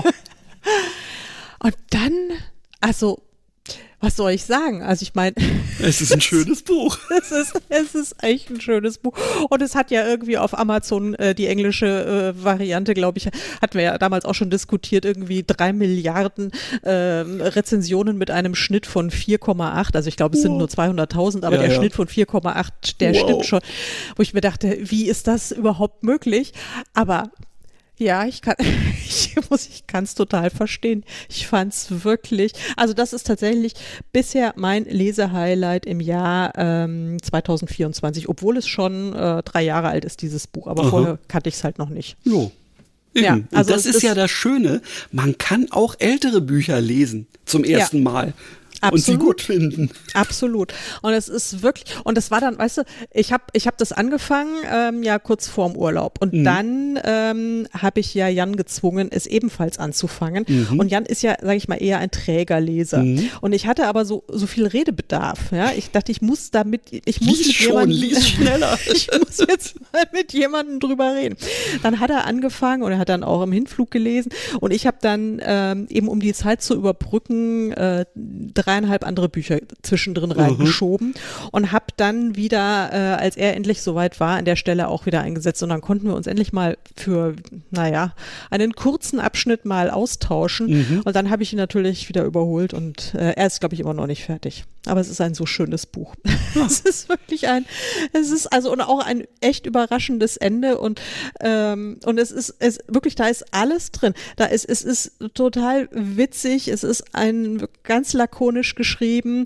D: Und dann, also, was soll ich sagen? Also ich meine,
B: Es ist ein schönes Buch.
D: es ist, es ist echt ein schönes Buch. Und es hat ja irgendwie auf Amazon äh, die englische äh, Variante, glaube ich, hatten wir ja damals auch schon diskutiert, irgendwie drei Milliarden äh, Rezensionen mit einem Schnitt von vier Komma acht. Also ich glaube, es sind
B: Wow.
D: nur zweihunderttausend, aber
B: Ja,
D: der
B: ja.
D: Schnitt von vier Komma acht, der
B: Wow.
D: stimmt schon. Wo ich mir dachte, wie ist das überhaupt möglich? Aber ja, ich kann, ich muss, ich kann es total verstehen. Ich fand es wirklich, also das ist tatsächlich bisher mein Lesehighlight im Jahr ähm, zwanzig vierundzwanzig, obwohl es schon äh, drei Jahre alt ist, dieses Buch, aber
B: Aha.
D: vorher kannte ich es halt noch nicht.
B: Jo. Eben.
D: Ja,
B: Und
D: also
B: das
D: es
B: ist ja
D: ist-
B: das Schöne, man kann auch ältere Bücher lesen zum ersten Mal und sie
D: Absolut.
B: gut finden.
D: Absolut. Und es ist wirklich, und das war dann, weißt du, ich habe ich hab das angefangen, ähm, ja, kurz vorm Urlaub. Und
B: Mhm.
D: dann ähm, habe ich ja Jan gezwungen, es ebenfalls anzufangen.
B: Mhm.
D: Und Jan ist ja, sage ich mal, eher ein Trägerleser.
B: Mhm.
D: Und ich hatte aber so, so viel Redebedarf. Ja? Ich dachte, ich muss damit, ich muss
B: Lies
D: mit
B: schon,
D: jemandem,
B: lies schneller.
D: ich muss jetzt mal mit jemandem drüber reden. Dann hat er angefangen und er hat dann auch im Hinflug gelesen. Und ich habe dann ähm, eben, um die Zeit zu überbrücken, äh, dreieinhalb andere Bücher zwischendrin reingeschoben und habe dann wieder, äh, als er endlich soweit war, an der Stelle auch wieder eingesetzt. Und dann konnten wir uns endlich mal für, naja, einen kurzen Abschnitt mal austauschen.
B: Mhm.
D: Und dann habe ich ihn natürlich wieder überholt und äh, er ist, glaube ich, immer noch nicht fertig. Aber es ist ein so schönes Buch. Es ist wirklich ein, es ist also und auch ein echt überraschendes Ende und ähm, und es ist es wirklich, da ist alles drin. Da ist es ist total witzig. Es ist ein ganz lakonisch geschrieben.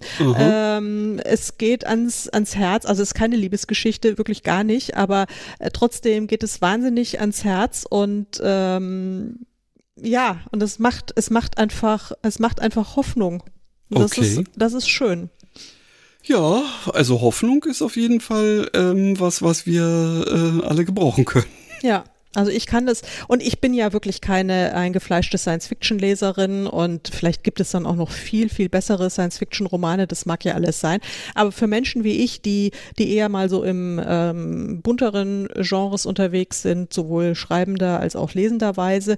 D: Ähm, es geht ans ans Herz. Also es ist keine Liebesgeschichte, wirklich gar nicht. Aber äh, trotzdem geht es wahnsinnig ans Herz und ähm, ja, und es macht es macht einfach es macht einfach Hoffnung. Und das
B: Okay.
D: ist das ist schön.
B: Ja, also Hoffnung ist auf jeden Fall ähm, was, was wir äh, alle gebrauchen können.
D: Ja, also ich kann das, und ich bin ja wirklich keine eingefleischte Science-Fiction-Leserin und vielleicht gibt es dann auch noch viel, viel bessere Science-Fiction-Romane, das mag ja alles sein, aber für Menschen wie ich, die, die eher mal so im ähm, bunteren Genres unterwegs sind, sowohl schreibender als auch lesenderweise,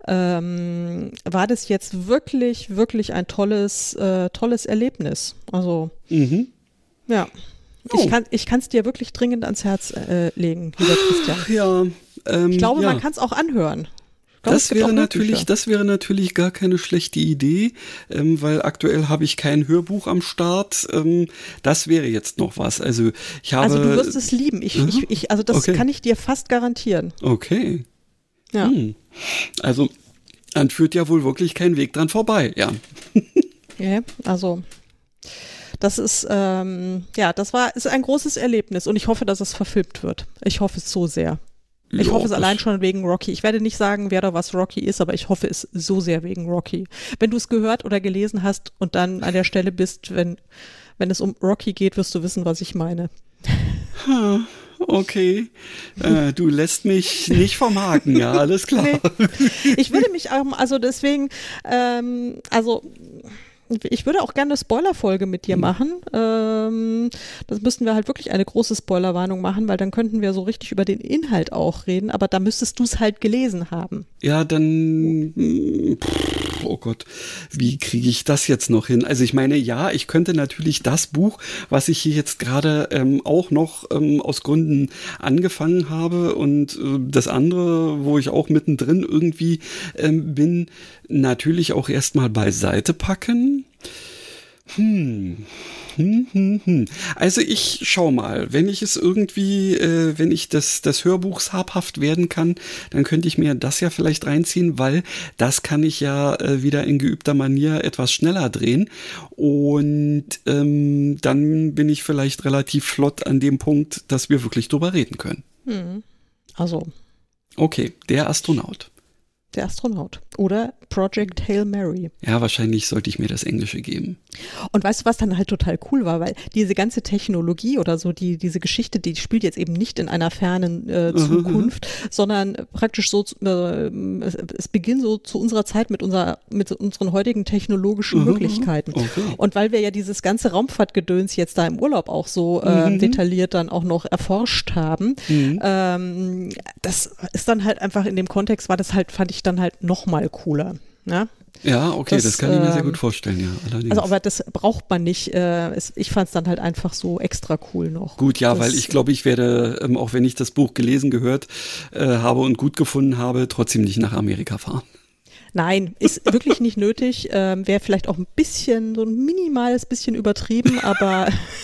D: ähm, war das jetzt wirklich, wirklich ein tolles, äh, tolles Erlebnis. Also,
B: Mhm.
D: ja.
B: Oh.
D: Ich kann ich kann es dir wirklich dringend ans Herz äh, legen, lieber Christian.
B: Ja, ähm,
D: Ich glaube,
B: ja.
D: man kann es auch anhören. Ich glaube, es
B: Das
D: gibt auch
B: wäre natürlich,
D: Hörbücher.
B: das wäre natürlich gar keine schlechte Idee, ähm, weil aktuell habe ich kein Hörbuch am Start. Ähm, das wäre jetzt noch was. Also ich habe.
D: Also du wirst es lieben. Ich,
B: Mhm.
D: ich, ich, also das
B: Okay.
D: kann ich dir fast garantieren.
B: Okay.
D: Ja.
B: Hm. Also dann führt ja wohl wirklich kein Weg dran vorbei. Ja.
D: Ja, also das ist, ähm, ja, das war, ist ein großes Erlebnis und ich hoffe, dass es verfilmt wird. Ich hoffe es so sehr. Ich
B: Ja,
D: hoffe es
B: das-
D: allein schon wegen Rocky. Ich werde nicht sagen, wer da was Rocky ist, aber ich hoffe es so sehr wegen Rocky. Wenn du es gehört oder gelesen hast und dann an der Stelle bist, wenn, wenn es um Rocky geht, wirst du wissen, was ich meine.
B: Ha, okay. Äh, du lässt mich nicht vom Haken, ja, alles klar.
D: Nee. Ich würde mich, ähm, also deswegen, ähm, also ich würde auch gerne eine Spoilerfolge mit dir machen. Ähm, das müssten wir halt wirklich eine große Spoilerwarnung machen, weil dann könnten wir so richtig über den Inhalt auch reden, aber da müsstest du es halt gelesen haben.
B: Ja, dann, mm, pff, oh Gott, wie kriege ich das jetzt noch hin? Also ich meine, ja, ich könnte natürlich das Buch, was ich hier jetzt gerade ähm, auch noch ähm, aus Gründen angefangen habe und äh, das andere, wo ich auch mittendrin irgendwie ähm, bin, natürlich auch erstmal beiseite packen. Hm. Hm, hm, hm. Also ich schau mal, wenn ich es irgendwie, äh, wenn ich das, das Hörbuchs habhaft werden kann, dann könnte ich mir das ja vielleicht reinziehen, weil das kann ich ja äh, wieder in geübter Manier etwas schneller drehen und ähm, dann bin ich vielleicht relativ flott an dem Punkt, dass wir wirklich drüber reden können.
D: Hm. Also.
B: Okay, der Astronaut.
D: Der Astronaut. Oder Project Hail Mary.
B: Ja, wahrscheinlich sollte ich mir das Englische geben.
D: Und weißt du, was dann halt total cool war? Weil diese ganze Technologie oder so, die diese Geschichte, die spielt jetzt eben nicht in einer fernen äh, Zukunft, mhm. sondern praktisch so, äh, es, es beginnt so zu unserer Zeit mit, unserer, mit unseren heutigen technologischen mhm. Möglichkeiten. Okay. Und weil wir ja dieses ganze Raumfahrtgedöns jetzt da im Urlaub auch so äh, mhm. detailliert dann auch noch erforscht haben, mhm. ähm, das ist dann halt einfach in dem Kontext, war das halt, fand ich dann halt noch mal cooler. Ja,
B: ja okay, das, das kann ich mir sehr gut vorstellen, ja. Allerdings.
D: Also, aber das braucht man nicht. Äh, es, ich fand es dann halt einfach so extra cool noch.
B: Gut, ja,
D: das,
B: weil ich glaube, ich werde, ähm, auch wenn ich das Buch gelesen, gehört äh, habe und gut gefunden habe, trotzdem nicht nach Amerika fahren.
D: Nein, ist wirklich nicht nötig. Ähm, wäre vielleicht auch ein bisschen, so ein minimales bisschen übertrieben, aber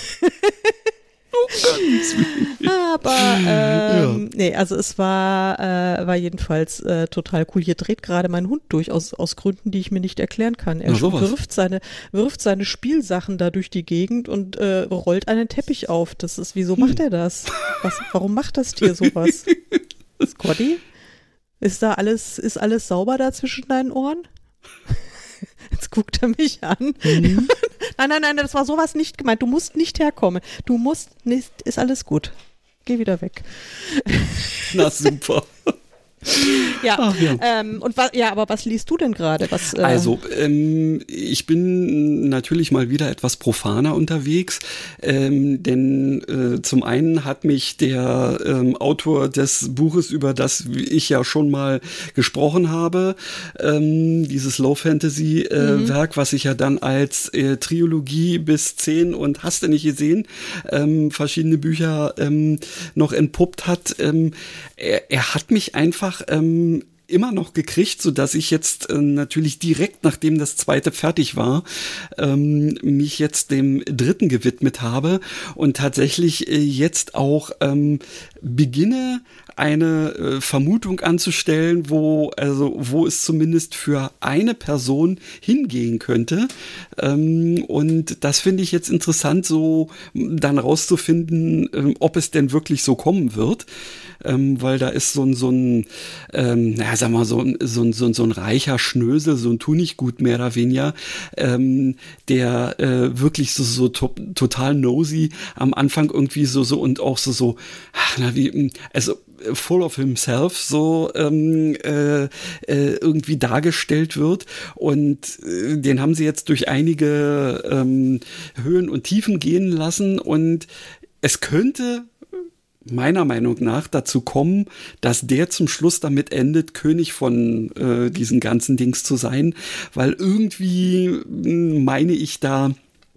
D: aber ähm, ja. nee, also es war äh, war jedenfalls äh, total cool. Hier dreht gerade mein Hund durch aus aus Gründen, die ich mir nicht erklären kann. Er wirft seine wirft seine Spielsachen da durch die Gegend und äh, rollt einen Teppich auf. Das ist, wieso macht er das? Was, warum macht das Tier sowas? Scotty, ist da alles ist alles sauber da zwischen deinen Ohren? Jetzt guckt er mich an. Mhm. Nein, nein, nein, das war sowas nicht gemeint. Du musst nicht herkommen. Du musst nicht, ist alles gut. Geh wieder weg.
B: Na super.
D: Ja, Ach, ja. Ähm, und wa- ja, aber was liest du denn gerade? Was, äh
B: Also, ähm, ich bin natürlich mal wieder etwas profaner unterwegs, ähm, denn äh, zum einen hat mich der ähm, Autor des Buches, über das ich ja schon mal gesprochen habe, ähm, dieses Low-Fantasy-Werk, äh, mhm. was sich ja dann als äh, Trilogie bis zehn und hast du nicht gesehen, ähm, verschiedene Bücher ähm, noch entpuppt hat. Ähm, er, er hat mich einfach Ähm, immer noch gekriegt, so dass ich jetzt äh, natürlich direkt, nachdem das zweite fertig war, ähm, mich jetzt dem dritten gewidmet habe und tatsächlich äh, jetzt auch ähm, beginne, eine äh, Vermutung anzustellen, wo also wo es zumindest für eine Person hingehen könnte. Ähm, und das finde ich jetzt interessant, so dann rauszufinden, ähm, ob es denn wirklich so kommen wird. Ähm, weil da ist so ein, so ein, ähm, naja, sag mal, so ein, so ein, so ein, so ein reicher Schnösel, so ein Tunichtgut mehr oder weniger, ähm, der äh, wirklich so, so to- total nosy am Anfang irgendwie so, so und auch so, so, ach, na, wie, also, full of himself so ähm, äh, äh, irgendwie dargestellt wird und äh, den haben sie jetzt durch einige ähm, Höhen und Tiefen gehen lassen und es könnte meiner Meinung nach dazu kommen, dass der zum Schluss damit endet, König von äh, diesen ganzen Dings zu sein, weil irgendwie mh, meine ich da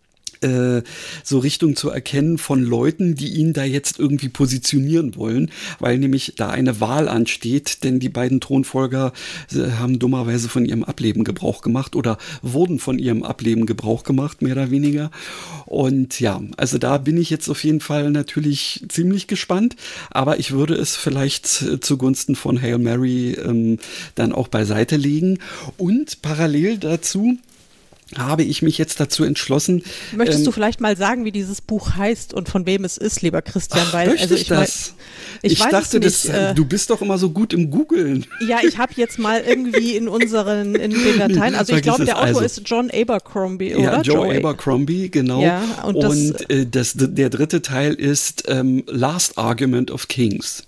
B: äh, so Richtung zu erkennen von Leuten, die ihn da jetzt irgendwie positionieren wollen, weil nämlich da eine Wahl ansteht, denn die beiden Thronfolger äh, haben dummerweise von ihrem Ableben Gebrauch gemacht oder wurden von ihrem Ableben Gebrauch gemacht, mehr oder weniger. Und ja, also da bin ich jetzt auf jeden Fall natürlich ziemlich gespannt, aber ich würde es vielleicht äh, zugunsten von Hail Mary ähm, dann auch beiseite legen und parallel dazu habe ich mich jetzt dazu entschlossen.
D: Möchtest
B: ähm,
D: du vielleicht mal sagen, wie dieses Buch heißt und von wem es ist, lieber Christian?
B: Ach,
D: weil also
B: ich
D: ich,
B: das?
D: ich,
B: ich
D: weiß
B: dachte,
D: es nicht,
B: das,
D: äh,
B: du bist doch immer so gut im Googlen.
D: Ja, ich habe jetzt mal irgendwie in unseren in den Dateien, also ich glaube, der Autor also. ist John Abercrombie, oder?
B: Ja, Joe Abercrombie, genau.
D: Ja, und das,
B: und äh, das, der dritte Teil ist ähm, Last Argument of Kings.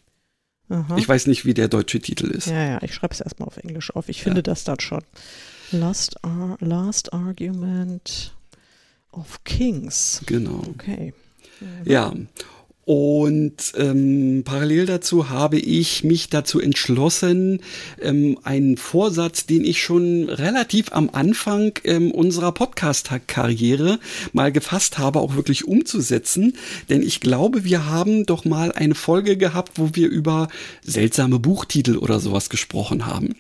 B: Aha. Ich weiß nicht, wie der deutsche Titel ist.
D: Ja, ja, ich schreibe es erstmal auf Englisch auf. Ich finde ja. das dann schon. Last, Ar- Last Argument of Kings.
B: Genau.
D: Okay.
B: Mhm. Ja. Und ähm, parallel dazu habe ich mich dazu entschlossen, ähm, einen Vorsatz, den ich schon relativ am Anfang ähm, unserer Podcast-Karriere mal gefasst habe, auch wirklich umzusetzen. Denn ich glaube, wir haben doch mal eine Folge gehabt, wo wir über seltsame Buchtitel oder sowas gesprochen haben.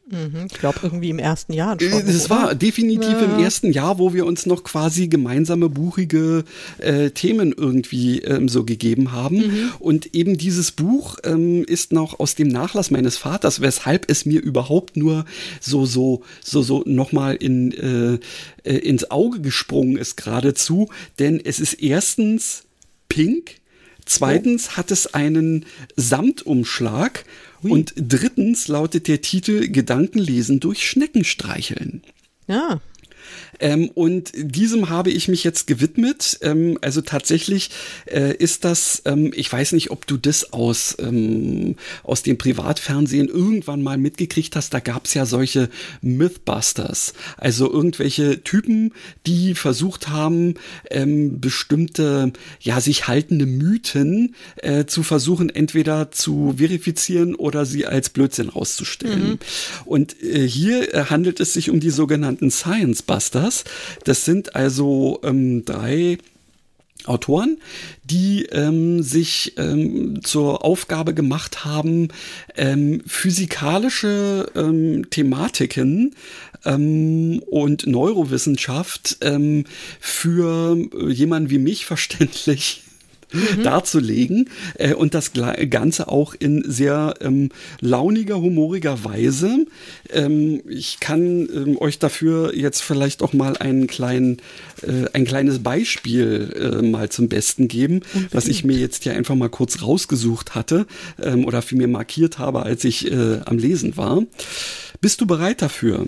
D: Mhm, ich glaube irgendwie im ersten Jahr schon.
B: Es
D: oder?
B: war definitiv
D: Ja.
B: im ersten Jahr, wo wir uns noch quasi gemeinsame buchige äh, Themen irgendwie ähm, so gegeben haben. Mhm. Und eben dieses Buch ähm, ist noch aus dem Nachlass meines Vaters, weshalb es mir überhaupt nur so so so so nochmal in äh, äh, ins Auge gesprungen ist geradezu. Denn es ist erstens pink, zweitens oh. hat es einen Samtumschlag. Hui. Und drittens lautet der Titel Gedankenlesen durch Schnecken streicheln.
D: Ja.
B: Ähm, und diesem habe ich mich jetzt gewidmet. Ähm, also tatsächlich äh, ist das, ähm, ich weiß nicht, ob du das aus, ähm, aus dem Privatfernsehen irgendwann mal mitgekriegt hast. Da gab es ja solche Mythbusters. Also irgendwelche Typen, die versucht haben, ähm, bestimmte, ja, sich haltende Mythen äh, zu versuchen, entweder zu verifizieren oder sie als Blödsinn rauszustellen. Mhm. Und äh, hier äh, handelt es sich um die sogenannten Science Busters. Das sind also ähm, drei Autoren, die ähm, sich ähm, zur Aufgabe gemacht haben, ähm, physikalische ähm, Thematiken ähm, und Neurowissenschaft ähm, für jemanden wie mich verständlich Mhm. darzulegen äh, und das Ganze auch in sehr ähm, launiger, humoriger Weise. Ähm, ich kann ähm, euch dafür jetzt vielleicht auch mal einen kleinen, äh, ein kleines Beispiel äh, mal zum Besten geben, mhm. was ich mir jetzt hier einfach mal kurz rausgesucht hatte ähm, oder für mir markiert habe, als ich äh, am Lesen war. Bist du bereit dafür?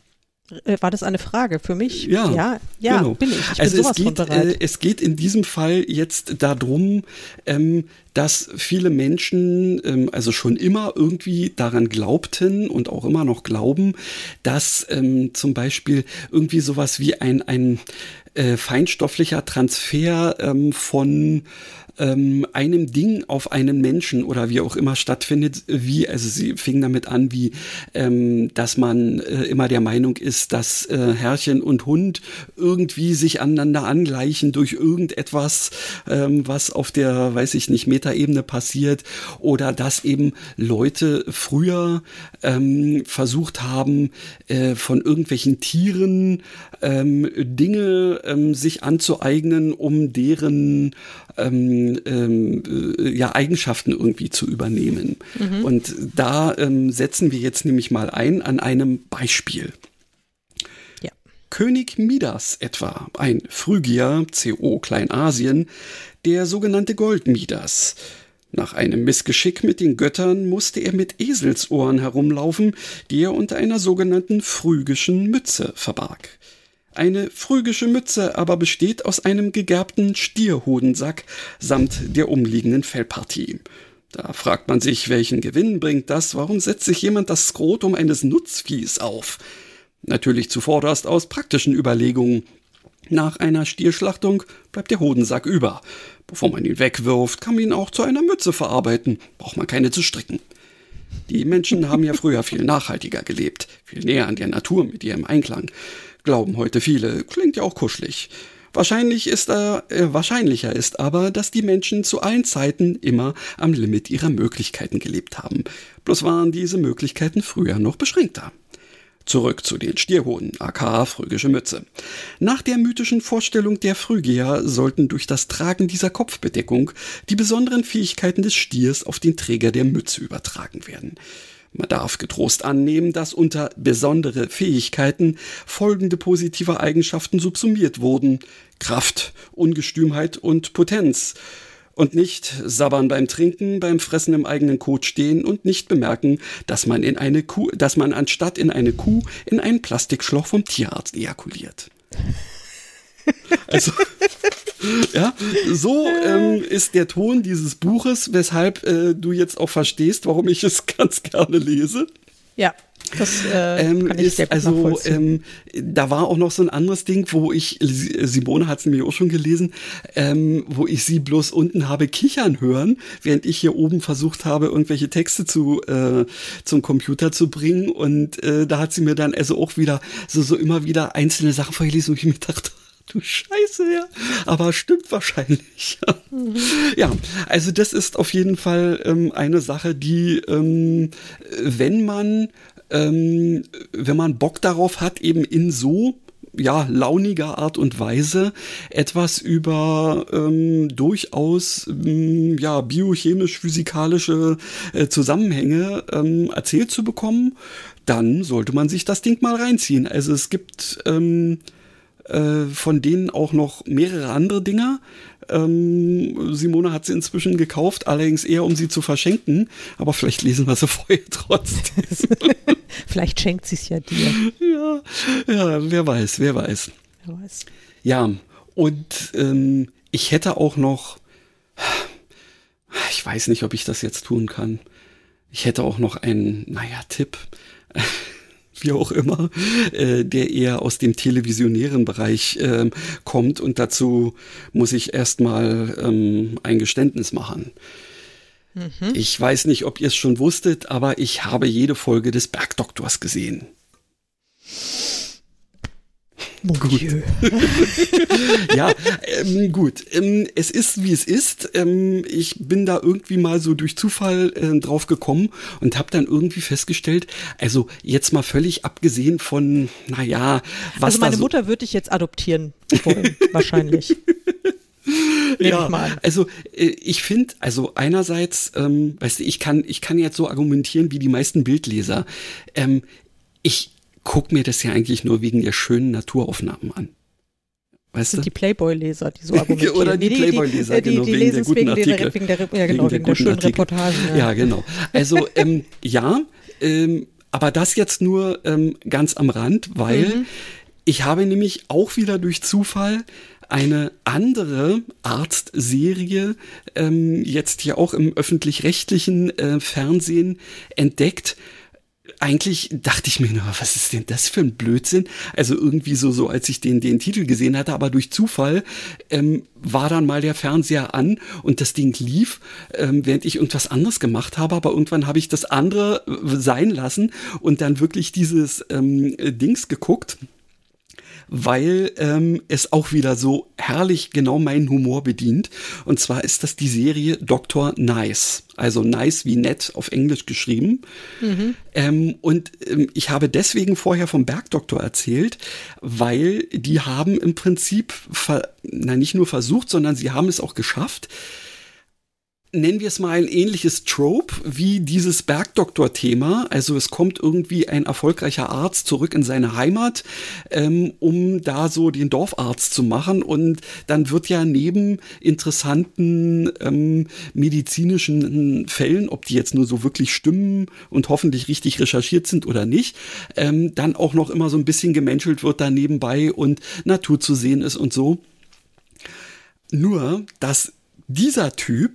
D: War das eine Frage für mich?
B: Ja,
D: ja, ja
B: genau.
D: bin ich. Ich bin
B: also
D: sowas
B: es geht,
D: von bereit.
B: Äh, es geht in diesem Fall jetzt darum, ähm, dass viele Menschen, ähm, also schon immer irgendwie daran glaubten und auch immer noch glauben, dass ähm, zum Beispiel irgendwie sowas wie ein, ein äh, feinstofflicher Transfer ähm, von ähm, einem Ding auf einen Menschen oder wie auch immer stattfindet, wie, also sie fing damit an, wie, ähm, dass man äh, immer der Meinung ist, dass äh, Herrchen und Hund irgendwie sich aneinander angleichen durch irgendetwas, ähm, was auf der, weiß ich nicht, Metaebene passiert, oder dass eben Leute früher ähm, versucht haben, äh, von irgendwelchen Tieren ähm, Dinge ähm, sich anzueignen, um deren Ähm, ähm, äh, ja, Eigenschaften irgendwie zu übernehmen. Mhm. Und da ähm, setzen wir jetzt nämlich mal ein an einem Beispiel.
D: Ja.
B: König Midas etwa, ein Phrygier, C O Kleinasien, der sogenannte Gold-Midas. Nach einem Missgeschick mit den Göttern musste er mit Eselsohren herumlaufen, die er unter einer sogenannten phrygischen Mütze verbarg. Eine phrygische Mütze aber besteht aus einem gegerbten Stierhodensack samt der umliegenden Fellpartie. Da fragt man sich, welchen Gewinn bringt das? Warum setzt sich jemand das Skrotum eines Nutzviehs auf? Natürlich zuvorderst aus praktischen Überlegungen. Nach einer Stierschlachtung bleibt der Hodensack über. Bevor man ihn wegwirft, kann man ihn auch zu einer Mütze verarbeiten. Braucht man keine zu stricken. Die Menschen haben ja früher viel nachhaltiger gelebt, viel näher an der Natur mit ihrem Einklang. Glauben heute viele, klingt ja auch kuschelig. Wahrscheinlich ist er, äh, wahrscheinlicher ist aber, dass die Menschen zu allen Zeiten immer am Limit ihrer Möglichkeiten gelebt haben. Bloß waren diese Möglichkeiten früher noch beschränkter. Zurück zu den Stierhoden, aka phrygische Mütze. Nach der mythischen Vorstellung der Phrygier sollten durch das Tragen dieser Kopfbedeckung die besonderen Fähigkeiten des Stiers auf den Träger der Mütze übertragen werden. Man darf getrost annehmen, dass unter besondere Fähigkeiten folgende positive Eigenschaften subsumiert wurden: Kraft, Ungestümheit und Potenz. Und nicht sabbern beim Trinken, beim Fressen im eigenen Kot stehen und nicht bemerken, dass man in eine Kuh, dass man anstatt in eine Kuh in einen Plastikschlauch vom Tierarzt ejakuliert. Also, ja, so ähm, ist der Ton dieses Buches, weshalb äh, du jetzt auch verstehst, warum ich es ganz gerne lese.
D: Ja, das äh, ähm, kann ich
B: ist,
D: sehr gut
B: also,
D: nachvollziehen.
B: Ähm, da war auch noch so ein anderes Ding, wo ich, Simone hat es nämlich auch schon gelesen, ähm, wo ich sie bloß unten habe kichern hören, während ich hier oben versucht habe, irgendwelche Texte zu äh, zum Computer zu bringen. Und äh, da hat sie mir dann also auch wieder so, so immer wieder einzelne Sachen vorgelesen, wo ich mir dachte, du Scheiße, ja. Aber stimmt wahrscheinlich. Mhm. Ja, also das ist auf jeden Fall ähm, eine Sache, die, ähm, wenn man ähm, wenn man Bock darauf hat, eben in so ja, launiger Art und Weise etwas über ähm, durchaus ähm, ja, biochemisch-physikalische äh, Zusammenhänge ähm, erzählt zu bekommen, dann sollte man sich das Ding mal reinziehen. Also es gibt ähm, äh, von denen auch noch mehrere andere Dinger. Ähm, Simone hat sie inzwischen gekauft, allerdings eher, um sie zu verschenken. Aber vielleicht lesen wir sie vorher trotzdem.
D: Vielleicht schenkt sie es ja dir.
B: Ja, ja, wer weiß, wer weiß.
D: Wer weiß.
B: Ja, und ähm, ich hätte auch noch, ich weiß nicht, ob ich das jetzt tun kann. Ich hätte auch noch einen, naja, Tipp, wie auch immer, äh, der eher aus dem televisionären Bereich äh, kommt. Und dazu muss ich erstmal ähm, ein Geständnis machen. Mhm. Ich weiß nicht, ob ihr es schon wusstet, aber ich habe jede Folge des Bergdoktors gesehen.
D: Mon
B: gut.
D: Dieu.
B: Ja, ähm, gut. Ähm, es ist, wie es ist. Ähm, ich bin da irgendwie mal so durch Zufall äh, drauf gekommen und habe dann irgendwie festgestellt, also jetzt mal völlig abgesehen von, naja, was
D: Also meine
B: da so
D: Mutter würde dich jetzt adoptieren wollen, wahrscheinlich. Nehm
B: ja,
D: ich mal an.
B: also äh, ich finde, also einerseits, ähm, weißt du, ich kann, ich kann jetzt so argumentieren wie die meisten Bildleser. Ähm, ich guck mir das ja eigentlich nur wegen der schönen Naturaufnahmen an. Weißt
D: Das sind
B: du?
D: die Playboy-Leser, die so argumentieren.
B: Oder die
D: Nee,
B: Playboy-Leser,
D: die,
B: genau,
D: die, die
B: wegen
D: lesen
B: der
D: es
B: guten
D: wegen,
B: Artikel.
D: der, wegen der, ja, genau,
B: Wegen
D: wegen
B: der
D: der,
B: guten
D: schönen
B: Artikel.
D: Reportagen. Ja,
B: Ja, genau. Also, ähm, ja, ähm, aber das jetzt nur ähm, ganz am Rand, weil
D: Mhm.
B: ich habe nämlich auch wieder durch Zufall eine andere Arztserie ähm, jetzt hier auch im öffentlich-rechtlichen äh, Fernsehen entdeckt. Eigentlich dachte ich mir nur, was ist denn das für ein Blödsinn? Also irgendwie so, so als ich den, den Titel gesehen hatte, aber durch Zufall ähm, war dann mal der Fernseher an und das Ding lief, ähm, während ich irgendwas anderes gemacht habe, aber irgendwann habe ich das andere äh, sein lassen und dann wirklich dieses ähm, Dings geguckt, weil ähm, es auch wieder so herrlich genau meinen Humor bedient. Und zwar ist das die Serie Doktor Nice. Also Nice wie nett auf Englisch geschrieben. Mhm. Ähm, und ähm, ich habe deswegen vorher vom Bergdoktor erzählt, weil die haben im Prinzip, ver- na nicht nur versucht, sondern sie haben es auch geschafft, nennen wir es mal ein ähnliches Trope wie dieses Bergdoktor-Thema. Also es kommt irgendwie ein erfolgreicher Arzt zurück in seine Heimat, ähm, um da so den Dorfarzt zu machen. Und dann wird ja neben interessanten ähm, medizinischen Fällen, ob die jetzt nur so wirklich stimmen und hoffentlich richtig recherchiert sind oder nicht, ähm, dann auch noch immer so ein bisschen gemenschelt wird da nebenbei und Natur zu sehen ist und so. Nur, dass dieser Typ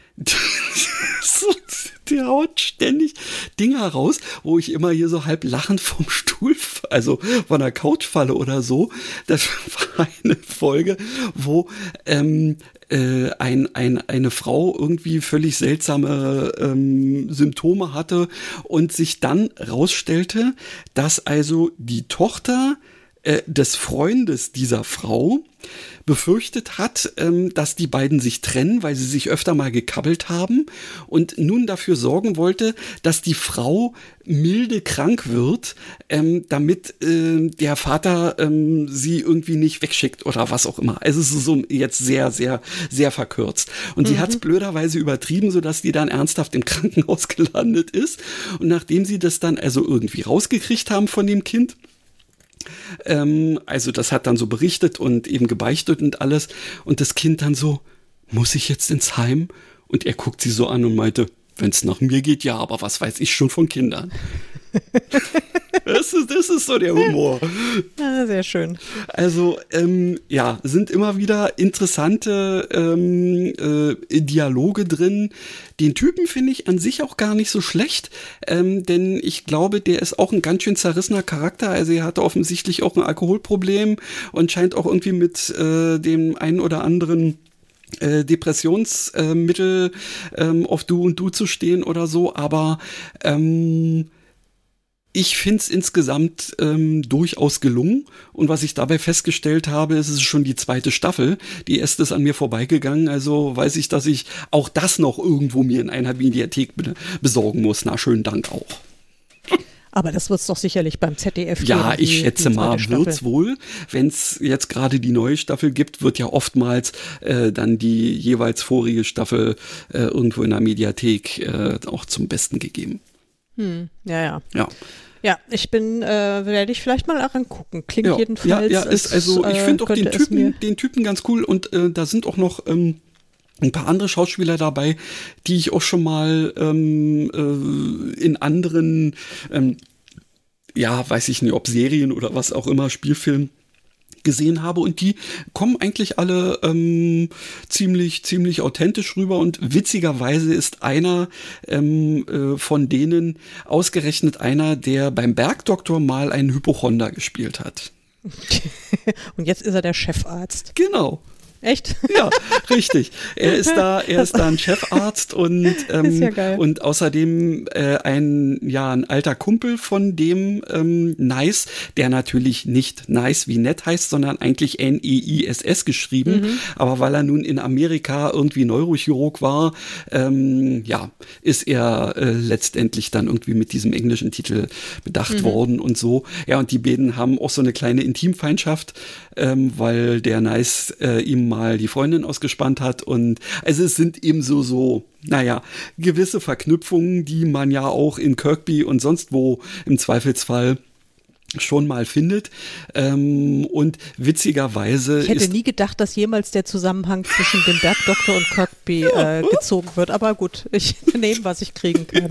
B: der haut ständig Dinger raus, wo ich immer hier so halb lachend vom Stuhl, also von der Couch falle oder so. Das war eine Folge, wo ähm, äh, ein, ein, eine Frau irgendwie völlig seltsame ähm, Symptome hatte und sich dann rausstellte, dass also die Tochter äh, des Freundes dieser Frau befürchtet hat, ähm, dass die beiden sich trennen, weil sie sich öfter mal gekabbelt haben und nun dafür sorgen wollte, dass die Frau milde krank wird, ähm, damit äh, der Vater ähm, sie irgendwie nicht wegschickt oder was auch immer. Also es ist so jetzt sehr, sehr, sehr verkürzt. Und mhm. sie hat es blöderweise übertrieben, sodass die dann ernsthaft im Krankenhaus gelandet ist. Und nachdem sie das dann also irgendwie rausgekriegt haben von dem Kind, Ähm, also das hat dann so berichtet und eben gebeichtet und alles. Und das Kind dann so, muss ich jetzt ins Heim? Und er guckt sie so an und meinte, wenn es nach mir geht, ja, aber was weiß ich schon von Kindern? das, ist, das ist so der Humor.
D: Ja, sehr schön.
B: Also, ähm, ja, sind immer wieder interessante ähm, äh, Dialoge drin. Den Typen finde ich an sich auch gar nicht so schlecht, ähm, denn ich glaube, der ist auch ein ganz schön zerrissener Charakter. Also er hatte offensichtlich auch ein Alkoholproblem und scheint auch irgendwie mit äh, dem einen oder anderen Äh, Depressionsmittel äh, ähm, auf Du und Du zu stehen oder so, aber ähm, ich finde es insgesamt ähm, durchaus gelungen und was ich dabei festgestellt habe, ist es ist schon die zweite Staffel, die erste ist an mir vorbeigegangen, also weiß ich, dass ich auch das noch irgendwo mir in einer Mediathek be- besorgen muss. Na, schönen Dank auch.
D: Aber das wird es doch sicherlich beim Z D F geben.
B: Ja, ich
D: die,
B: schätze
D: die
B: mal,
D: zweite
B: wird's
D: Staffel.
B: wohl. Wenn es jetzt gerade die neue Staffel gibt, wird ja oftmals äh, dann die jeweils vorige Staffel äh, irgendwo in der Mediathek äh, auch zum Besten gegeben.
D: Hm, ja, ja.
B: Ja.
D: Ja, ich bin, äh, werde ich vielleicht mal angucken. Klingt
B: Ja,
D: jedenfalls.
B: ja, ja, ist also, ich
D: äh,
B: finde auch den
D: könnte es mir-
B: Typen, den Typen ganz cool und äh, da sind auch noch ähm, ein paar andere Schauspieler dabei, die ich auch schon mal ähm, äh, in anderen, ähm, ja, weiß ich nicht, ob Serien oder was auch immer, Spielfilmen gesehen habe und die kommen eigentlich alle ähm, ziemlich ziemlich authentisch rüber und witzigerweise ist einer ähm, äh, von denen ausgerechnet einer, der beim Bergdoktor mal einen Hypochonder gespielt hat.
D: Und jetzt ist er der Chefarzt.
B: Genau.
D: Echt?
B: Ja, richtig. Er ist da, er ist da ein Chefarzt und ähm,
D: Ist ja geil.
B: und außerdem äh, ein ja ein alter Kumpel von dem ähm, Nice, der natürlich nicht Nice wie nett heißt, sondern eigentlich N E I S S geschrieben.
D: Mhm.
B: Aber weil er nun in Amerika irgendwie Neurochirurg war, ähm, ja, ist er äh, letztendlich dann irgendwie mit diesem englischen Titel bedacht
D: Mhm.
B: worden und so. Ja, und die beiden haben auch so eine kleine Intimfeindschaft, ähm, weil der Nice äh, ihm mal die Freundin ausgespannt hat und also es sind eben so, so, naja, gewisse Verknüpfungen, die man ja auch in Kirkby und sonst wo im Zweifelsfall schon mal findet. Ähm, und witzigerweise
D: Ich hätte
B: ist
D: nie gedacht, dass jemals der Zusammenhang zwischen dem Bergdoktor und Kirkby äh, gezogen wird. Aber gut, ich nehme, was ich kriegen kann.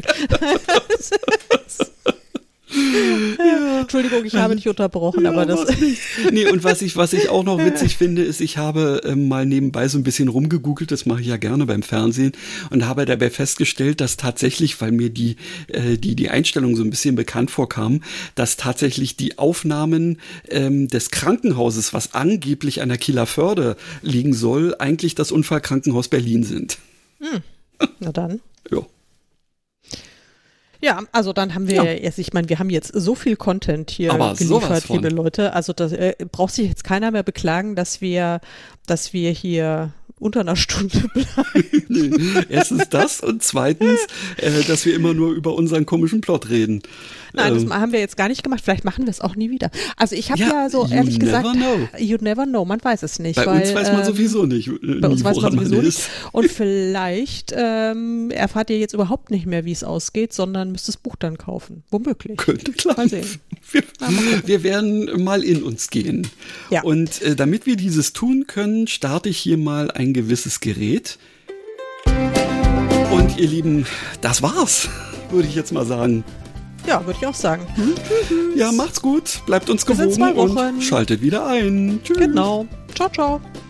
D: Ja. Entschuldigung, ich habe dich unterbrochen,
B: Ja,
D: aber das.
B: macht nichts. Nee, und was ich, was ich auch noch witzig finde, ist, ich habe ähm, mal nebenbei so ein bisschen rumgegoogelt, das mache ich ja gerne beim Fernsehen, und habe dabei festgestellt, dass tatsächlich, weil mir die, äh, die, die Einstellung so ein bisschen bekannt vorkam, dass tatsächlich die Aufnahmen ähm, des Krankenhauses, was angeblich an der Kieler Förde liegen soll, eigentlich das Unfallkrankenhaus Berlin sind.
D: Na dann.
B: Ja.
D: Ja, also dann haben wir
B: Ja.
D: jetzt, ich meine, wir haben jetzt so viel Content hier
B: Aber sowas
D: geliefert,
B: von.
D: liebe Leute. Also das äh, braucht sich jetzt keiner mehr beklagen, dass wir, dass wir hier unter einer Stunde bleiben.
B: Nee. Erstens das und zweitens, äh, dass wir immer nur über unseren komischen Plot reden.
D: Nein, das
B: Ähm,
D: haben wir jetzt gar nicht gemacht. Vielleicht machen wir es auch nie wieder. Also ich habe
B: Ja,
D: ja, so
B: you
D: ehrlich gesagt,
B: never know.
D: you never know, man weiß es nicht.
B: Bei
D: weil,
B: uns weiß man
D: ähm,
B: sowieso nicht, äh,
D: Bei uns
B: nie,
D: weiß man
B: woran
D: sowieso
B: man
D: nicht.
B: ist.
D: Und vielleicht ähm, erfahrt ihr jetzt überhaupt nicht mehr, wie es ausgeht, sondern müsst das Buch dann kaufen. Womöglich.
B: Könnte klar.
D: Mal sehen.
B: Wir,
D: Ja, mal gucken.
B: wir werden mal in uns gehen.
D: Ja.
B: Und äh, damit wir dieses tun können, starte ich hier mal ein gewisses Gerät. Und ihr Lieben, das war's, würde ich jetzt mal sagen.
D: Ja, würde ich auch sagen.
B: Ja, macht's gut, bleibt uns
D: Bis in
B: gewogen
D: zwei Wochen.
B: und schaltet wieder ein. Tschüss.
D: Genau. Ciao, ciao.